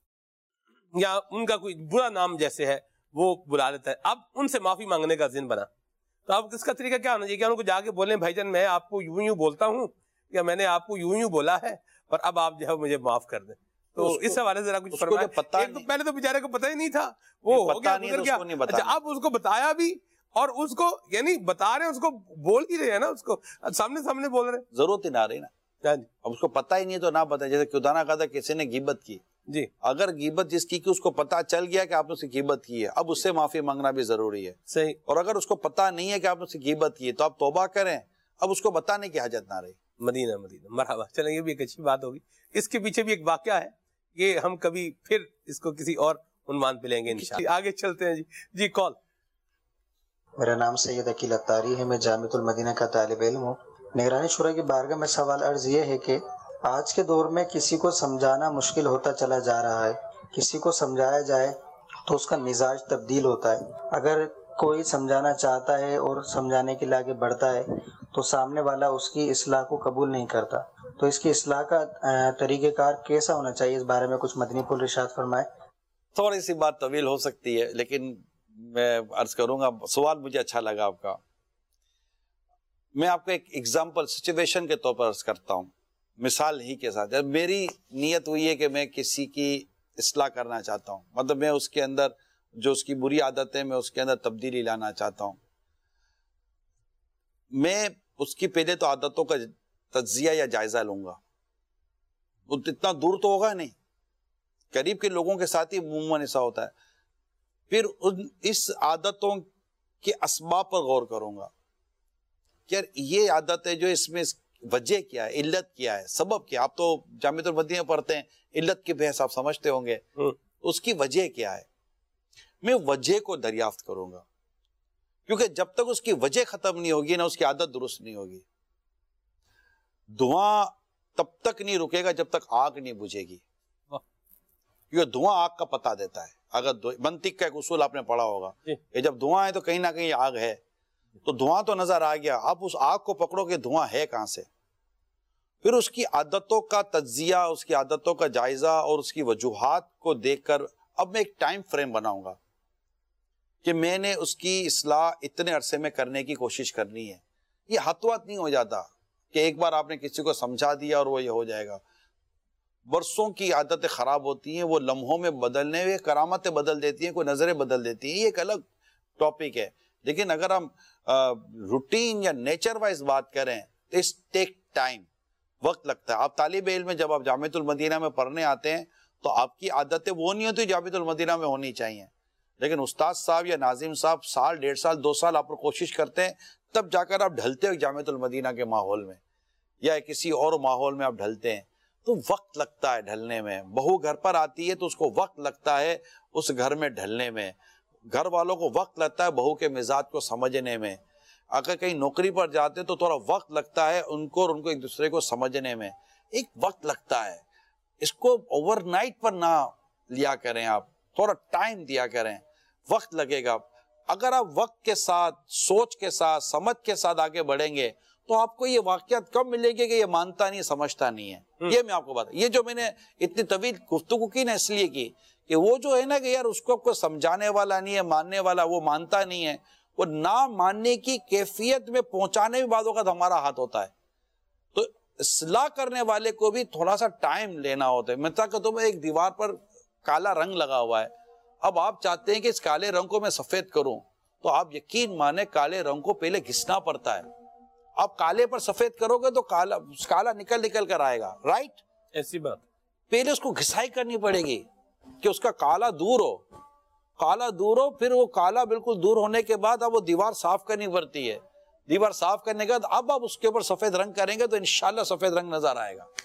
یا ان کا کوئی برا نام جیسے ہے وہ بلا لیتا ہے. اب ان سے معافی مانگنے کا ذہن بنا, تو اب اس کا طریقہ کیا ہونا چاہیے؟ کہ ان کو جا کے بولیں بھائی جان میں آپ کو یوں بولتا ہوں, یا میں نے آپ کو یوں بولا ہے, اور اب آپ جو ہے مجھے معاف کر دیں. تو اس حوالے سے ذرا کچھ فرمائیں. پہلے تو بیچارے کو پتہ ہی نہیں تھا, وہ ہو گیا گزر گیا. اچھا اب اس کو بتایا بھی, اور اس کو یعنی بتا رہے ہیں, اس کو بول ہی رہے ہیں نا, اس کو سامنے بول رہے ہیں, ضرورت ہی نہ رہی نا. اب اس کو پتہ ہی نہیں تو نہ بتائے. جیسے خدا نہ کہتا کسی نے غیبت کی, جی اگر غیبت جس کی اس کو پتہ چل گیا کہ آپ نے اس کی غیبت کی ہے, اب اس سے معافی مانگنا بھی ضروری ہے. صحیح. اور اگر اس کو پتہ نہیں ہے کہ آپ نے اس کی غیبت کی ہے تو آپ توبہ کریں, اب اس کو بتانے کی حاجت نہ رہی. مدینہ مرحبا. چلیں, یہ بھی ایک اچھی بات ہوگی. اس کے پیچھے بھی ایک واقعہ ہے, یہ ہم کبھی پھر اس کو کسی اور عنوان پہ لیں گے انشاءاللہ. آگے چلتے ہیں. جی کال. میرا نام سید عقیل اتاری ہے, میں جامعۃ المدینہ کا طالب علم ہوں. نگرانی شورا کی بارگاہ میں سوال عرض یہ ہے کہ آج کے دور میں کسی کو سمجھانا مشکل ہوتا چلا جا رہا ہے. کسی کو سمجھایا جائے تو اس کا مزاج تبدیل ہوتا ہے. اگر کوئی سمجھانا چاہتا ہے اور سمجھانے کے لیے آگے بڑھتا ہے تو سامنے والا اس کی اصلاح کو قبول نہیں کرتا. تو اس کی اصلاح کا طریقہ کار کیسا ہونا چاہیے, اس بارے میں کچھ مدنی پھول ارشاد فرمائے. تھوڑی سی بات طویل ہو سکتی ہے, لیکن میں عرض کروں گا. سوال مجھے اچھا لگا آپ کا. میں آپ کو ایک ایگزامپل سچویشن کے طور پر عرض کرتا ہوں, مثال ہی کے ساتھ. میری نیت ہوئی ہے کہ میں کسی کی اصلاح کرنا چاہتا ہوں, مطلب میں اس کے اندر جو اس کی بری عادت ہے میں اس کے اندر تبدیلی لانا چاہتا ہوں. میں اس کی پہلے تو عادتوں کا تجزیہ یا جائزہ لوں گا. وہ اتنا دور تو ہوگا نہیں, قریب کے لوگوں کے ساتھ ہی عموماً ایسا ہوتا ہے. پھر اس عادتوں کے اسباب پر غور کروں گا کہ یار یہ عادت ہے جو اس میں وجہ کیا ہے، علت کیا ہے، سبب کیا. آپ تو جامعۃ المدینہ پڑھتے ہیں، علت کی بحث آپ سمجھتے ہوں گے. اس کی وجہ کیا ہے؟ میں وجہ کو دریافت کروں گا، کیونکہ جب تک اس کی وجہ ختم نہیں ہوگی نا اس کی عادت درست نہیں ہوگی. دھواں تب تک نہیں رکے گا جب تک آگ نہیں بجھے گی، کیونکہ دھواں آگ کا پتہ دیتا ہے. اگر منطق کا ایک اصول آپ نے پڑھا ہوگا کہ جب دھواں ہے تو کہیں نہ کہیں آگ ہے، تو دھواں تو نظر آ گیا، آپ اس آگ کو پکڑو کہ دھواں ہے کہاں سے. پھر اس کی عادتوں کا تجزیہ، اس کی عادتوں کا جائزہ اور اس کی وجوہات کو دیکھ کر اب میں ایک ٹائم فریم بناؤں گا کہ میں نے اس کی اصلاح اتنے عرصے میں کرنے کی کوشش کرنی ہے. یہ ہاتھ نہیں ہو جاتا کہ ایک بار آپ نے کسی کو سمجھا دیا اور وہ یہ ہو جائے گا. برسوں کی عادتیں خراب ہوتی ہیں، وہ لمحوں میں بدلنے میں کرامتیں بدل دیتی ہیں، کوئی نظریں بدل دیتی ہیں. یہ ایک الگ ٹاپک ہے. لیکن اگر ہم روٹین یا نیچر وائز بات کریں تو اس ٹیک ٹائم، وقت لگتا ہے. آپ طالب علم میں جب آپ جامعۃ المدینہ میں پڑھنے آتے ہیں تو آپ کی عادتیں وہ نہیں ہوتی جامعۃ المدینہ میں ہونی چاہیے. لیکن استاد صاحب یا ناظم صاحب سال، 1.5 سال، 2 سال آپ کو کوشش کرتے ہیں، تب جا کر آپ ڈھلتے ہو جامعۃ المدینہ کے ماحول میں یا کسی اور ماحول میں آپ ڈھلتے ہیں. تو وقت لگتا ہے ڈھلنے میں. بہو گھر پر آتی ہے تو اس کو وقت لگتا ہے اس گھر میں ڈھلنے میں. گھر والوں کو وقت لگتا ہے بہو کے مزاج کو سمجھنے میں. اگر کہیں نوکری پر جاتے ہیں تو تھوڑا وقت لگتا ہے ان کو اور ان کو ایک دوسرے کو سمجھنے میں. ایک وقت لگتا ہے. اس کو اوور نائٹ پر نہ لیا کریں، آپ تھوڑا ٹائم دیا کریں، وقت لگے گا. اگر آپ وقت کے ساتھ، سوچ کے ساتھ، سمجھ کے ساتھ آگے بڑھیں گے تو آپ کو یہ واقعات کب ملیں گے کہ یہ مانتا نہیں، سمجھتا نہیں ہے. یہ میں آپ کو بتا، یہ جو میں نے اتنی طویل گفتگو کی نا اس لیے کی کہ وہ جو ہے نا کہ یار اس کو کوئی سمجھانے والا نہیں ہے، ماننے والا، وہ مانتا نہیں ہے، وہ نہ ماننے کی کیفیت میں پہنچانے میں بعض اوقات ہمارا ہاتھ ہوتا ہے. تو اصلاح کرنے والے کو بھی تھوڑا سا ٹائم لینا ہوتا ہے. میں کہ تم ایک دیوار پر کالا رنگ لگا ہوا ہے، اب آپ چاہتے ہیں کہ اس کالے رنگ کو میں سفید کروں تو آپ یقین مانیں کالے رنگ کو پہلے گھسنا پڑتا ہے. آپ کالے پر سفید کرو گے تو کالا نکل کر آئے گا، رائٹ؟ ایسی بات. پہلے اس کو گھسائی کرنی پڑے گی کہ اس کا کالا دور ہو، پھر وہ کالا بالکل دور ہونے کے بعد اب وہ دیوار صاف کرنی پڑتی ہے. دیوار صاف کرنے کے بعد اب آپ اس کے اوپر سفید رنگ کریں گے تو انشاءاللہ سفید رنگ نظر آئے گا.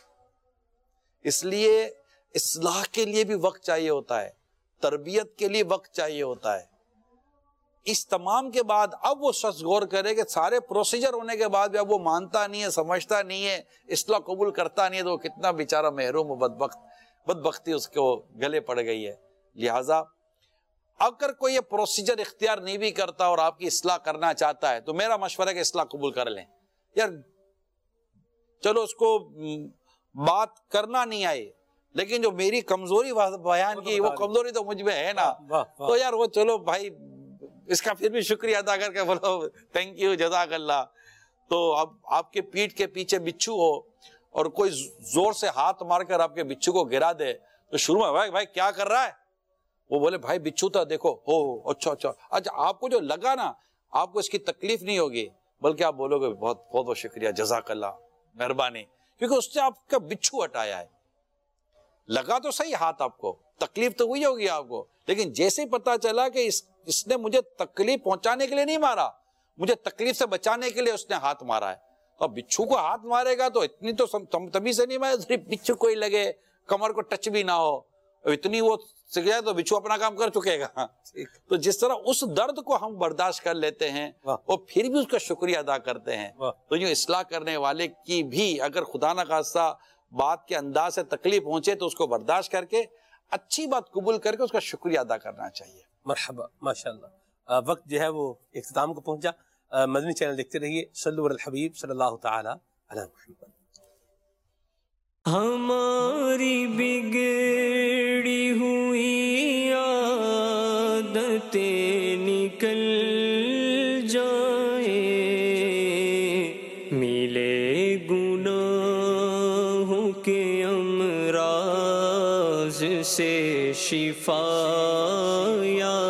اس لیے اصلاح کے لیے بھی وقت چاہیے ہوتا ہے، تربیت کے لیے وقت چاہیے ہوتا ہے. اس تمام کے بعد اب وہ شخص غور کرے کہ سارے پروسیجر ہونے کے بعد بھی اب وہ مانتا نہیں ہے، سمجھتا نہیں ہے، اصلاح قبول کرتا نہیں ہے، تو وہ کتنا بیچارہ محروم و بدبختی اس کو گلے پڑ گئی ہے. لہٰذا اگر کوئی یہ پروسیجر اختیار نہیں بھی کرتا اور آپ کی اصلاح کرنا چاہتا ہے تو میرا مشورہ ہے کہ اصلاح قبول کر لیں. یار چلو اس کو بات کرنا نہیں آئے لیکن جو میری کمزوری بیان کی وہ کمزوری تو مجھ میں ہے نا، تو یار وہ چلو بھائی اس کا پھر بھی شکریہ ادا کر کے بولو تھینک یو، جزاک اللہ. تو اب آپ کے پیٹھ کے پیچھے بچھو ہو اور کوئی زور سے ہاتھ مار کر آپ کے بچھو کو گرا دے تو شروع میں بھائی کیا کر رہا ہے، وہ بولے بھائی بچھو تھا دیکھو، اچھا آپ کو جو لگا نا آپ کو اس کی تکلیف نہیں ہوگی بلکہ آپ بولو گے بہت بہت شکریہ، جزاک اللہ، مہربانی، کیونکہ اس سے آپ کا بچھو ہٹایا ہے. لگا تو صحیح ہاتھ، آپ کو تکلیف تو ہوئی ہوگی آپ کو، لیکن جیسے پتا چلا کہ اس نے مجھے تکلیف پہنچانے کے لیے نہیں مارا، مجھے تکلیف سے بچانے کے لیے اس نے ہاتھ مارا ہے. اب بچھو کو ہاتھ مارے گا تو اتنی تو تبھی سے نہیں مارے، صرف بچھو کو ہی لگے، کمر کو ٹچ بھی نہ ہو، اتنی وہ سکھ جائے تو بچھو اپنا کام کر چکے گا. تو جس طرح اس درد کو ہم برداشت کر لیتے ہیں اور پھر بھی اس کا شکریہ ادا کرتے ہیں، تو یہ اصلاح کرنے والے کی بھی اگر خدا نہ خواستہ بات کے انداز سے تکلیف پہنچے تو اس کو برداشت کر کے اچھی بات قبول کر کے اس کا شکریہ ادا کرنا چاہیے. مرحبا، ماشاءاللہ. وقت جو ہے وہ اختتام کو پہنچا. مدنی چینل دیکھتے رہیے. صلو علی الحبیب صلی اللہ تعالی علی محمد. ہماری بگڑی ہوئی عادتیں نکل جائیں، ملے گناہوں کے امراض سے شفا یا